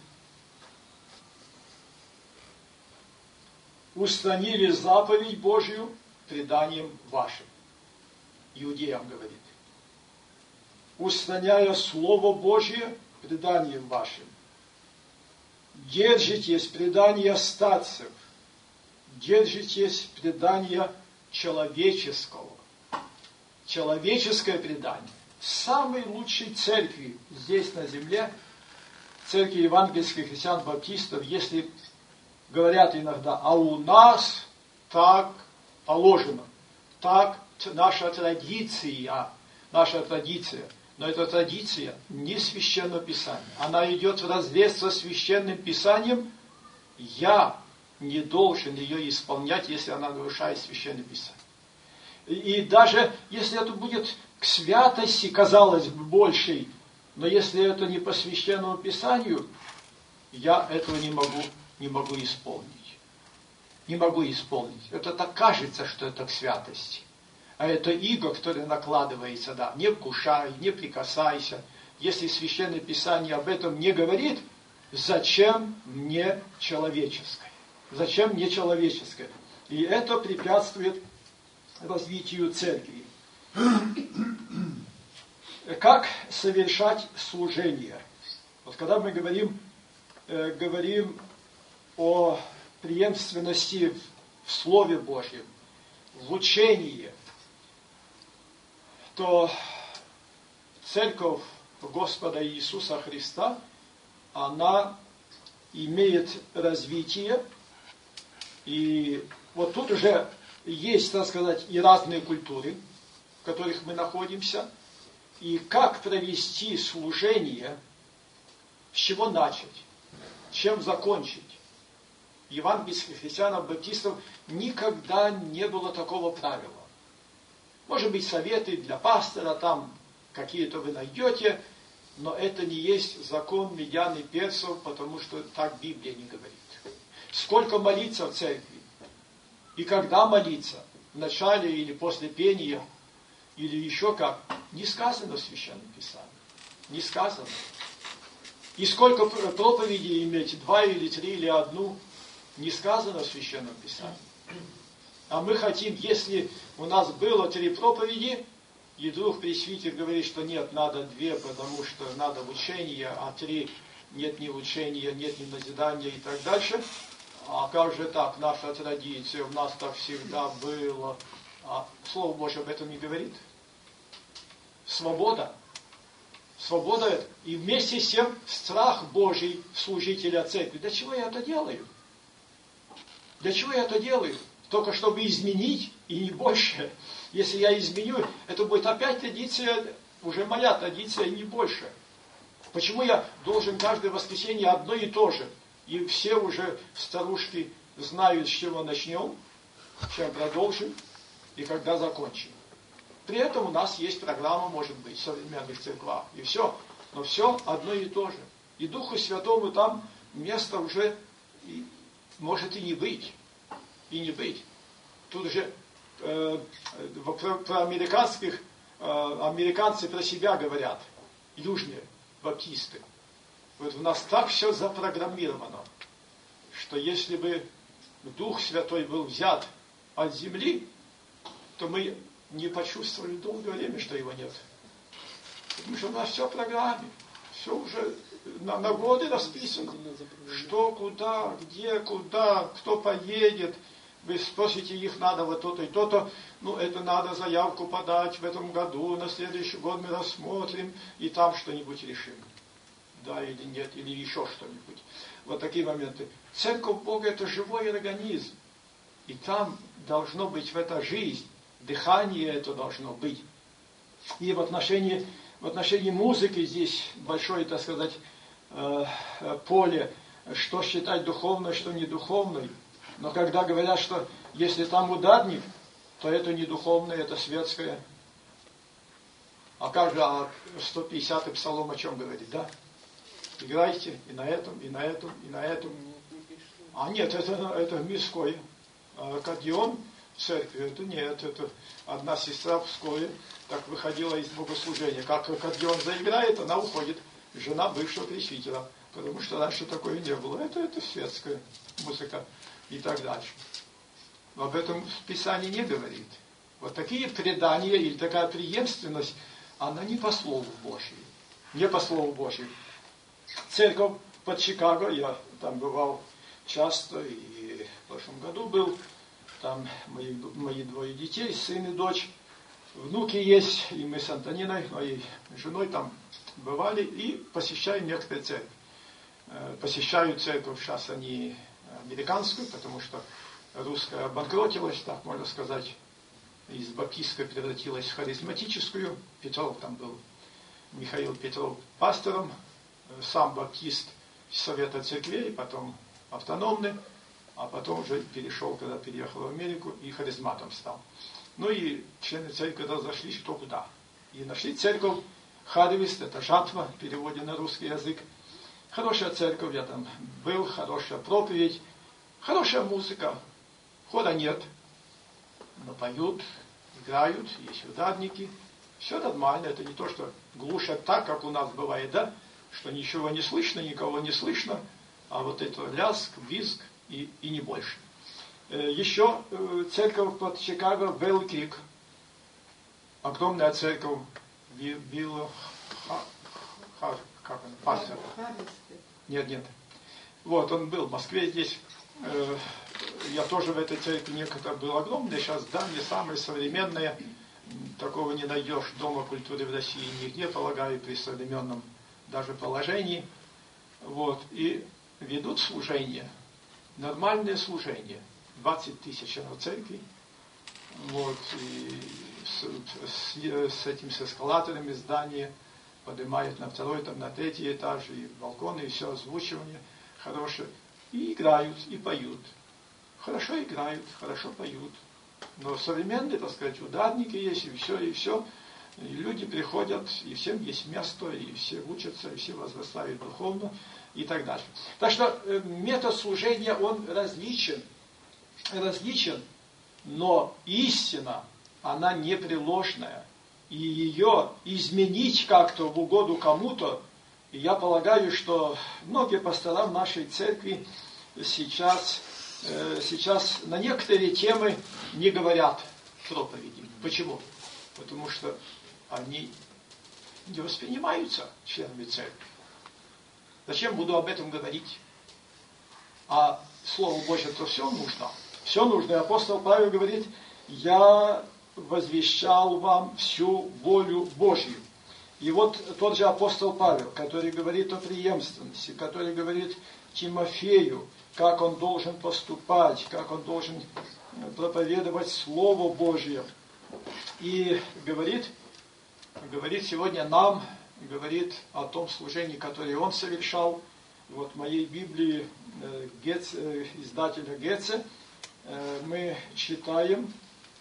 устранили заповедь Божью преданием вашим. Иудеям говорит. Устраняя Слово Божье преданием вашим. Держитесь предания старцев. Держитесь предания человеческого. Человеческое предание. Самой лучшей церкви здесь на земле, церкви евангельских христиан-баптистов, если говорят иногда, а у нас так положено, так наша традиция, наша традиция. Но эта традиция не Священного Писания. Она идет вразрез со Священным Писанием. Я не должен ее исполнять, если она нарушает Священное Писание. И, и даже если это будет к святости, казалось бы, большей, но если это не по Священному Писанию, я этого не могу, не могу исполнить. не могу исполнить. Это так кажется, что это к святости. А это иго, которое накладывается, да, не вкушай, не прикасайся. Если Священное Писание об этом не говорит, зачем мне человеческое? Зачем мне человеческое? И это препятствует развитию церкви. Как совершать служение? Вот когда мы говорим, э, говорим о преемственности в Слове Божьем, в учении, то Церковь Господа Иисуса Христа, она имеет развитие, и вот тут уже есть, так сказать, и разные культуры, в которых мы находимся, и как провести служение, с чего начать, чем закончить. Евангельских христиан, баптистов никогда не было такого правила. Может быть, советы для пастора, там какие-то вы найдете, но это не есть закон медян и перцев, потому что так Библия не говорит. Сколько молиться в церкви? И когда молиться? В начале или после пения? Или еще как? Не сказано в Священном Писании. Не сказано. И сколько проповедей иметь? Два или три или одну? Не сказано в Священном Писании. А мы хотим, если у нас было три проповеди, и вдруг пресвитер говорит, что нет, надо две, потому что надо учение, а три нет ни учения, нет ни назидания и так дальше. А как же так, наша традиция, у нас так всегда было. А Слово Божье об этом не говорит. Свобода. Свобода и вместе с тем страх Божий служителя церкви. Для чего я это делаю? Для чего я это делаю? Только чтобы изменить, и не больше. Если я изменю, это будет опять традиция, уже моя традиция, и не больше. Почему я должен каждое воскресенье одно и то же? И все уже старушки знают, с чего начнем, чем продолжим, и когда закончим. При этом у нас есть программа, может быть, в современных церквах, и все. Но все одно и то же. И Духу Святому там места уже и, может и не быть. И не быть. Тут же э, про, про американских, э, американцы про себя говорят, южные баптисты. Вот у нас так все запрограммировано, что если бы Дух Святой был взят от земли, то мы не почувствовали долгое время, что его нет. Потому что у нас все в программе, все уже на, на годы расписано. Что, куда, где, куда, кто поедет. Вы спросите, их надо вот то-то и то-то. Ну, это надо заявку подать в этом году, на следующий год мы рассмотрим, и там что-нибудь решим. Да или нет, или еще что-нибудь. Вот такие моменты. Церковь Бога – это живой организм. И там должно быть в этой жизнь, дыхание это должно быть. И в отношении, в отношении музыки здесь большое, так сказать, поле, что считать духовной, что не духовной. Но когда говорят, что если там ударник, то это не духовное, это светское. А как же а сто пятидесятый псалом о чем говорит, да? Играйте и на этом, и на этом, и на этом. А нет, это, это мирское. А аккордеон в церкви, это нет, это одна сестра в Пскове так выходила из богослужения. Как аккордеон заиграет, она уходит. Жена бывшего пресвитера. Потому что раньше такое не было. Это, это светская музыка. И так дальше. Но об этом в Писании не говорит. Вот такие предания или такая преемственность, она не по Слову Божьему. Не по Слову Божьему. Церковь под Чикаго, я там бывал часто, и в прошлом году был, там мои, мои двое детей, сын и дочь, внуки есть, и мы с Антониной, моей женой, там бывали, и посещаем некоторые церкви. Посещают церковь, сейчас они американскую, потому что русская обанкротилась, так можно сказать, из баптистской превратилась в харизматическую. Петров там был, Михаил Петров пастором, сам баптист Совета церквей, потом автономный, а потом уже перешел, когда переехал в Америку, и харизматом стал. Ну и члены церкви разошлись кто куда. И нашли церковь Харвест, это жатва, в переводе на русский язык. Хорошая церковь, я там был, хорошая проповедь, хорошая музыка.
Хора нет, но поют, играют, есть ударники. Все нормально, это не то, что глушат так, как у нас бывает, да? Что ничего не слышно, никого не слышно, а вот это лязг, визг и, и не больше. Еще церковь под Чикаго, Белл Крик. Огромная церковь, Билл, как он, пастор. Нет, нет. Вот, он был в Москве здесь. Я тоже в этой церкви некогда был огромный, сейчас здание самое современное. Такого не найдешь дома культуры в России нигде, полагаю, при современном даже положении. Вот, и ведут служение, нормальное служение. двадцать тысяч на церкви. Вот, и с, с, с этим, с эскалаторами здание поднимают на второй, там, на третий этаж, и балконы, и все озвучивание хорошее. И играют, и поют. Хорошо играют, хорошо поют. Но современные, так сказать, ударники есть, и все, и все. И люди приходят, и всем есть место, и все учатся, и все возрастают духовно, и так далее. Так что метод служения, он различен. Различен, но истина, она непреложная. И ее изменить как-то в угоду кому-то, и я полагаю, что многие пастора в нашей церкви сейчас, э, сейчас на некоторые темы не говорят проповеди. Почему? Потому что они не воспринимаются членами церкви. Зачем буду об этом говорить? А Слово Божье, то все нужно. Все нужно. И апостол Павел говорит, я возвещал вам всю волю Божью. И вот тот же апостол Павел, который говорит о преемственности, который говорит Тимофею, как он должен поступать, как он должен проповедовать Слово Божье. И говорит, говорит сегодня нам, говорит о том служении, которое он совершал. Вот в моей Библии Гец, издателя Гетце мы читаем,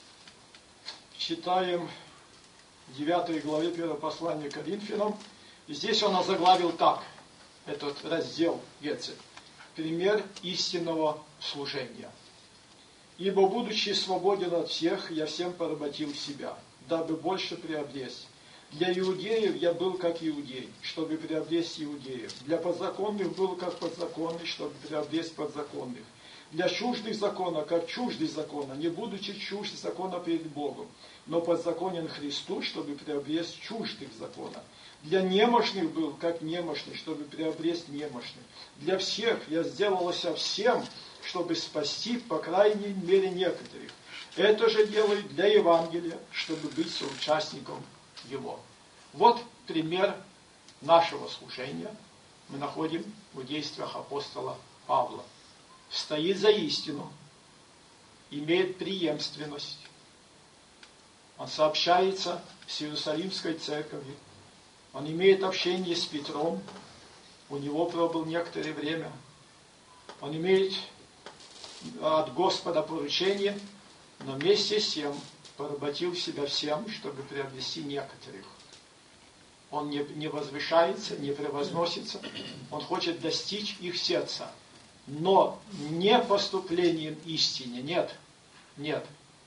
читаем девятой главе первого послания Коринфянам. И здесь он озаглавил так, этот раздел Гетце. Пример истинного служения. Ибо, будучи свободен от всех, я всем поработил себя, дабы больше приобрести. Для иудеев я был как иудей, чтобы приобрести иудеев. Для подзаконных был как подзаконный, чтобы приобрести подзаконных. Для чуждых закона, как чуждый закона, не будучи чужд закона перед Богом, но подзаконен Христу, чтобы приобрести чуждых закона. Для немощных был, как немощный, чтобы приобрести немощных. Для всех я сделался всем, чтобы спасти, по крайней мере, некоторых. Это же делаю для Евангелия, чтобы быть соучастником его. Вот пример нашего служения мы находим в действиях апостола Павла. Стоит за истину, имеет преемственность. Он сообщается с Иерусалимской церковью. Он имеет общение с Петром. У него пробыл некоторое время. Он имеет от Господа поручение, но вместе с тем поработил себя всем, чтобы приобрести некоторых. Он не, не возвышается, не превозносится. Он хочет достичь их сердца. Но не поступлением истине, нет, нет.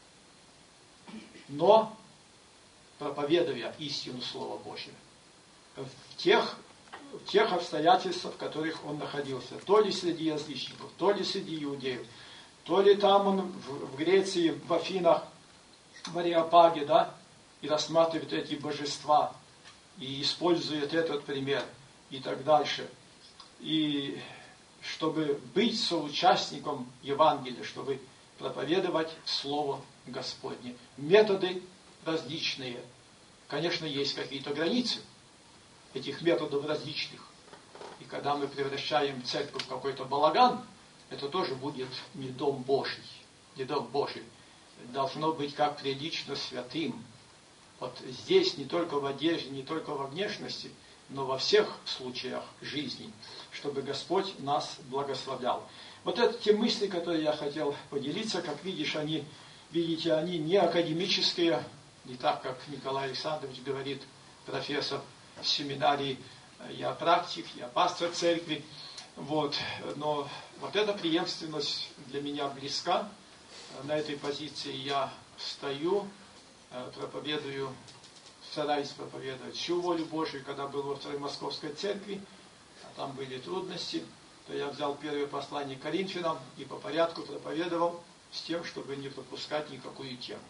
Но проповедуя истину Слова Божьего. В тех, в тех обстоятельствах, в которых он находился. То ли среди язычников, то ли среди иудеев, то ли там он в, в Греции, в Афинах, в Ареопаге, да, и рассматривает эти божества, и использует этот пример, и так дальше. И чтобы быть соучастником Евангелия, чтобы проповедовать Слово Господне. Методы различные. Конечно, есть какие-то границы этих методов различных. И когда мы превращаем церковь в какой-то балаган, это тоже будет не дом Божий. Не дом Божий. Должно быть как прилично святым. Вот здесь не только в одежде, не только во внешности, но во всех случаях жизни, чтобы Господь нас благословлял. Вот это те мысли, которые я хотел поделиться. Как видишь, они, видите, они не академические, не так, как Николай Александрович говорит, профессор в семинарии. Я практик, я пастор церкви. Вот. Но вот эта преемственность для меня близка. на этой позиции я стою, проповедую, стараюсь проповедовать всю волю Божию. Когда был во Второй Московской церкви, а там были трудности, то я взял первое послание к Коринфянам и по порядку проповедовал с тем, чтобы не пропускать никакую тему.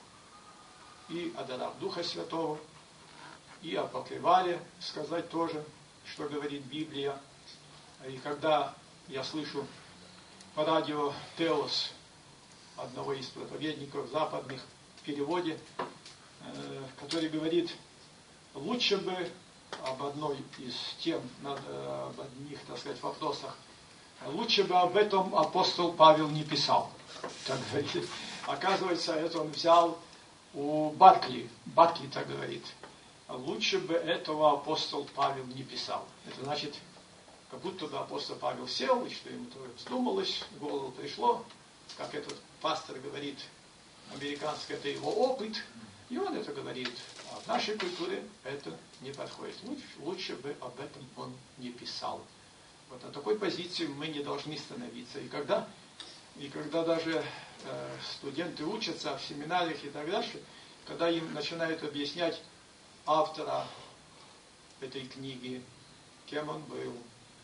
И о дарах Духа Святого, и о покрывале сказать тоже, что говорит Библия. И когда я слышу по радио Теос, одного из проповедников западных в переводе, который говорит, лучше бы об одной из тем, об одних, так сказать, вопросах, лучше бы об этом апостол Павел не писал. Так говорит. Оказывается, это он взял у Баркли. Баркли так говорит. Лучше бы этого апостол Павел не писал. Это значит, как будто бы апостол Павел сел, и что ему тоже вздумалось, в голову пришло, как этот пастор говорит, американский, это его опыт, и он это говорит. А в нашей культуре это не подходит. Лучше, лучше бы об этом он не писал. Вот на такой позиции мы не должны становиться. И когда, и когда даже э, студенты учатся в семинариях и так дальше, когда им начинают объяснять автора этой книги, кем он был,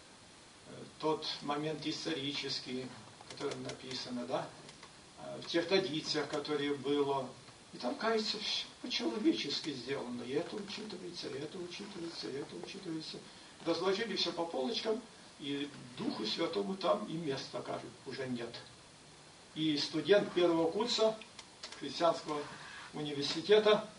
тот момент исторический, в котором написано, да, в тех традициях, которые было, и там, кажется, все по-человечески сделано, и это учитывается, и это учитывается, и это учитывается. Разложили все по полочкам, и Духу Святому там и места, кажется, уже нет. И студент первого курса христианского университета,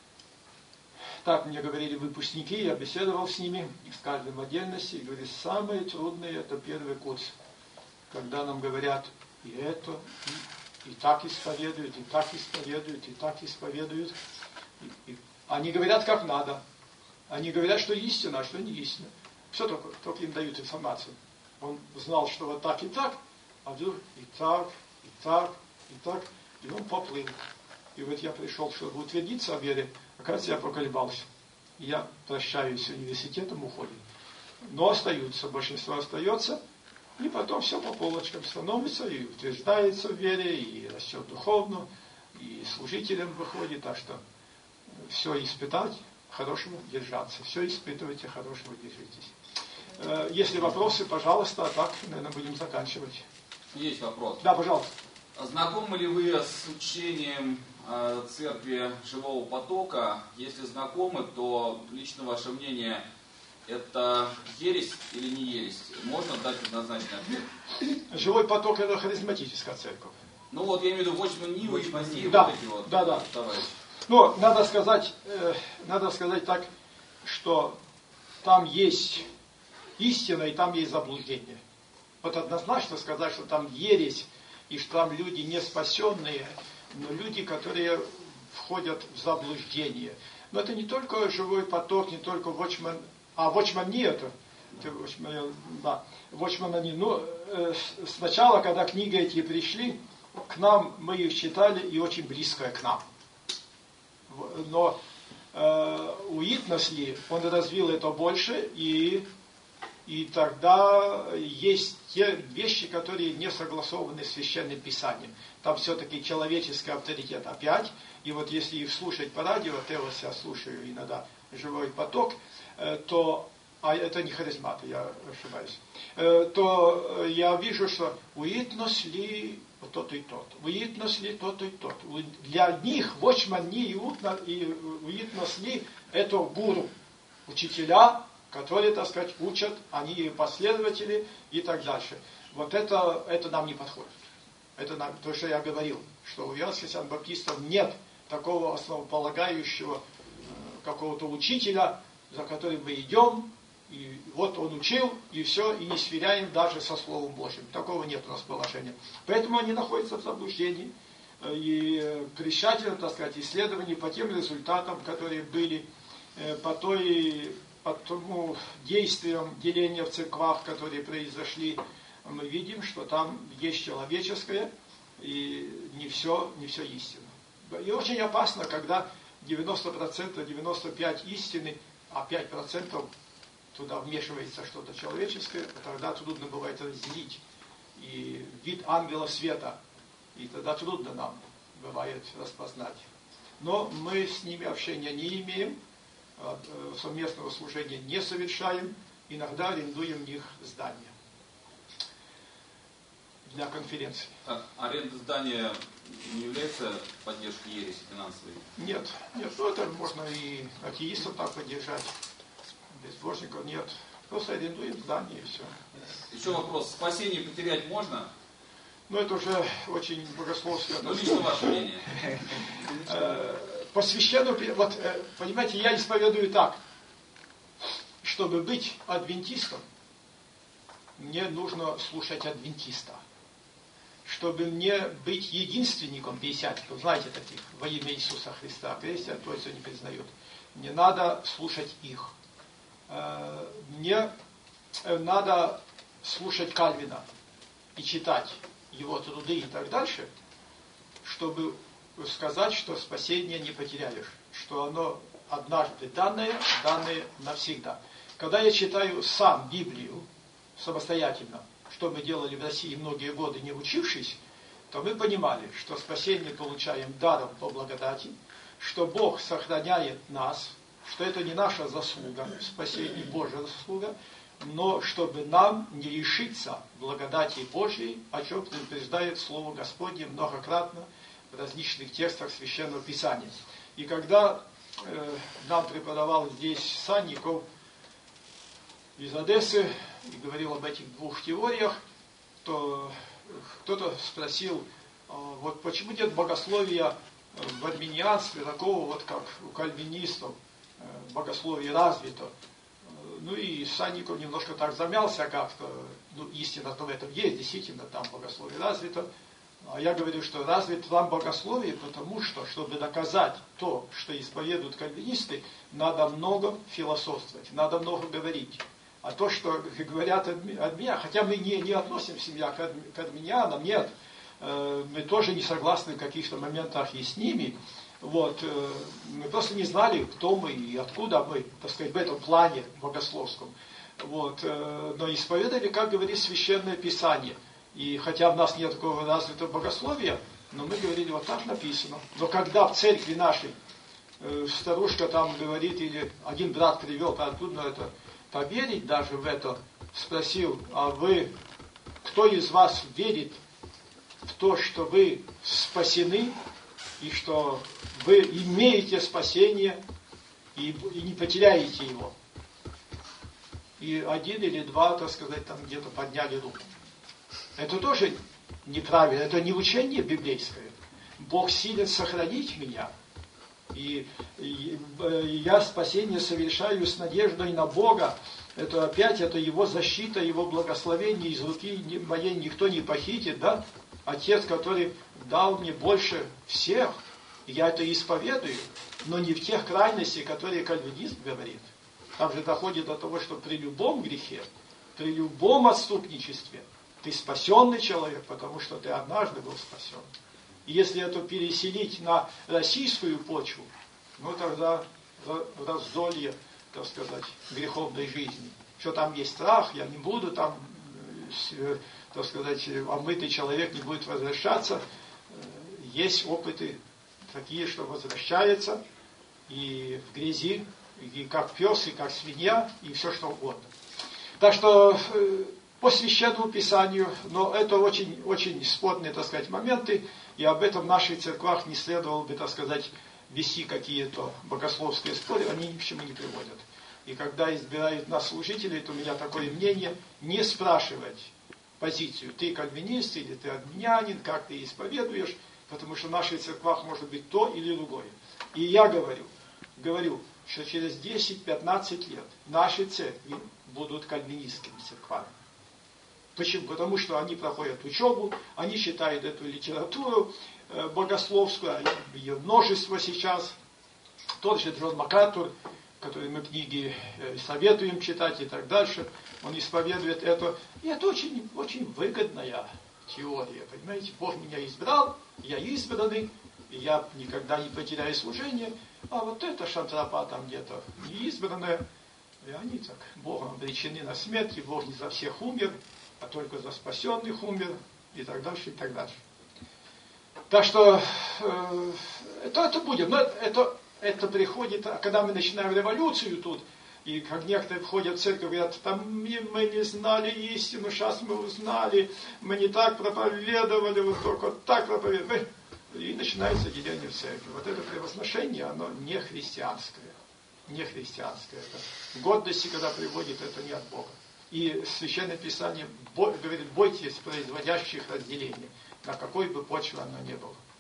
так мне говорили выпускники, я беседовал с ними, с каждым в отдельности, и говорит, самое трудное это первый курс, когда нам говорят, и это, и, и так исповедуют, и так исповедуют, и так исповедуют. И, и, они говорят, как надо. Они говорят, что истина, а что не истина. Все такое, только им дают информацию. Он знал, что вот так и так, а вдруг и так, и так, и так, и он поплыл. И вот я пришел, чтобы утвердиться в вере, оказывается, я поколебался. И я прощаюсь с университетом, уходим. Но остаются, большинство остается, и потом все по полочкам становится, и утверждается в вере, и растет духовно, и служителем выходит, так что все испытать, хорошему держаться. Все испытывайте, хорошего держитесь. Если вопросы, пожалуйста, а так, наверное, будем заканчивать.
Есть вопрос.
Да, пожалуйста.
Знакомы ли вы с учением Церкви Живого Потока? Если знакомы, то лично ваше мнение, это ересь или не ересь? Можно дать однозначный ответ?
Живой Поток — это харизматическая церковь.
Ну вот я имею в виду Watchman Nee, Watchman Nee,
да,
вот эти вот
да, да.
товарищи.
Ну, надо сказать, э, надо сказать так, что там есть истина и там есть заблуждение. Вот однозначно сказать, что там ересь и что там люди не спасенные, но люди, которые входят в заблуждение. Но это не только Живой Поток, не только Watchman, а Watchman Nee это, это Watchman, да, Watchman Nee. Ну, э, сначала, когда книги эти пришли, к нам, мы их читали, и очень близкое к нам. Но э, Уитнесли, он развил это больше, и, и тогда есть те вещи, которые не согласованы с Священным Писанием. Там все-таки человеческий авторитет опять, и вот если их слушать по радио, Теос я слушаю иногда Живой Поток, э, то, а это не харизматы, я ошибаюсь, э, то я вижу, что Уитнесли вот тот и тот. Уитнес Ли тот и тот. Для них Watchman Nee и Уитнес Ли это гуру, учителя, которые, так сказать, учат, они последователи и так дальше. Вот это, это нам не подходит. Это нам, то, что я говорил, что у евангельских баптистов нет такого основополагающего какого-то учителя, за которым мы идем, и вот он учил, и все, и не сверяем даже со Словом Божьим. Такого нет расположения. Поэтому они находятся в заблуждении. И крещателям, так сказать, исследований по тем результатам, которые были, по, той, по тому действиям деления в церквах, которые произошли, мы видим, что там есть человеческое, и не все, не все истинно. И очень опасно, когда девяносто процентов, девяносто пять процентов истины, а пять процентов туда вмешивается что-то человеческое, тогда трудно бывает разделить. И вид ангела света
И тогда трудно нам бывает распознать. Но мы с ними общения не имеем, совместного служения не совершаем, иногда арендуем у них здание для конференции.
Так, аренда здания не является поддержкой ереси финансовой?
Нет, нет, ну это можно и атеистов так поддержать, безбожников нет. Просто арендуем здание и все.
Еще вопрос, спасение потерять можно?
Ну это уже очень богословское.
Ну лично ваше мнение.
По священному, вот понимаете, я исповедую так, чтобы быть адвентистом, мне нужно слушать адвентиста. Чтобы мне быть единственником пятидесятников, знаете таких, во имя Иисуса Христа, крестьян точно не признают, мне надо слушать их. Мне надо слушать Кальвина и читать его труды и так дальше, чтобы сказать, что спасение не потеряешь, что оно однажды данное, данное навсегда. Когда я читаю сам Библию самостоятельно, что мы делали в России многие годы, не учившись, то мы понимали, что спасение получаем даром по благодати, что Бог сохраняет нас, что это не наша заслуга, спасение Божья заслуга, но чтобы нам не лишиться благодати Божьей, о чем предупреждает Слово Господне многократно в различных текстах Священного Писания. И когда э, нам преподавал здесь Санников из Одессы и говорил об этих двух теориях, то кто-то спросил, вот почему нет богословия в армянианстве такого, вот как у кальвинистов, богословие развито. Ну и Санников немножко так замялся как-то, ну истина-то в этом есть, действительно там богословие развито. А я говорю, что развито там богословие, потому что, чтобы доказать то, что исповедуют кальвинисты, надо много философствовать, надо много говорить. А то, что говорят от меня, хотя мы не, не относим себя к армянианам, нет, мы тоже не согласны в каких-то моментах и с ними. Вот, мы просто не знали, кто мы и откуда мы, так сказать, в этом плане богословском. Вот, но исповедали, как говорит Священное Писание. И хотя у нас нет такого развитого богословия, но мы говорили, вот так написано. Но когда в церкви нашей старушка там говорит, или один брат привел, оттуда это поверить даже в это, спросил, а вы, кто из вас верит в то, что вы спасены, и что вы имеете спасение, и, и не потеряете его? И один или два, так сказать, там где-то подняли руку. Это тоже неправильно, это не учение библейское. Бог силен сохранить меня. И, и, и я спасение совершаю с надеждой на Бога. Это опять, это Его защита, Его благословение, из руки моей никто не похитит, да? Отец, который дал мне больше всех, я это исповедую, но не в тех крайностях, которые кальвинизм говорит. Там же доходит до того, что при любом грехе, при любом отступничестве, ты спасенный человек, потому что ты однажды был спасен. И если это переселить на российскую почву, ну тогда раздолье, так сказать, греховной жизни. Что там есть страх, я не буду там, так сказать, омытый человек не будет возвращаться. Есть опыты такие, что возвращается и в грязи, и как пес, и как свинья, и все что угодно. Так что по Священному Писанию, но это очень, очень спорные, так сказать, моменты, и об этом в наших церквах не следовало бы, так сказать, вести какие-то богословские споры, они ни к чему не приводят. И когда избирают нас служителей, то у меня такое мнение, не спрашивать позицию, ты кальвинист или ты армянин, как ты исповедуешь, потому что в наших церквах может быть то или другое. И я говорю, говорю, что через десять-пятнадцать лет наши церкви будут кальвинистскими церквами. Почему? Потому что они проходят учебу, они читают эту литературу э, богословскую, ее множество сейчас. Тот же Джон МакАртур, который мы книги э, советуем читать и так дальше, он исповедует это. И это очень, очень выгодная теория, понимаете? Бог меня избрал, я избранный, и я никогда не потеряю служение. А вот это шантропа там где-то неизбранная, и они так Богом обречены на смерть, и Бог не за всех умер, а только за спасенных умер, и так дальше, и так дальше. Так что э, это, это будет, но это, это приходит, а когда мы начинаем революцию тут, и как некоторые входят в церковь, говорят, там мы не знали истину, сейчас мы узнали, мы не так проповедовали, вот только так проповедовали. И начинается деление в церкви. Вот это превозношение, оно не христианское. Не христианское. Это в годности, когда приводит, это не от Бога. И Священное Писание говорит, бойтесь производящих разделения, на какой бы почве оно ни было.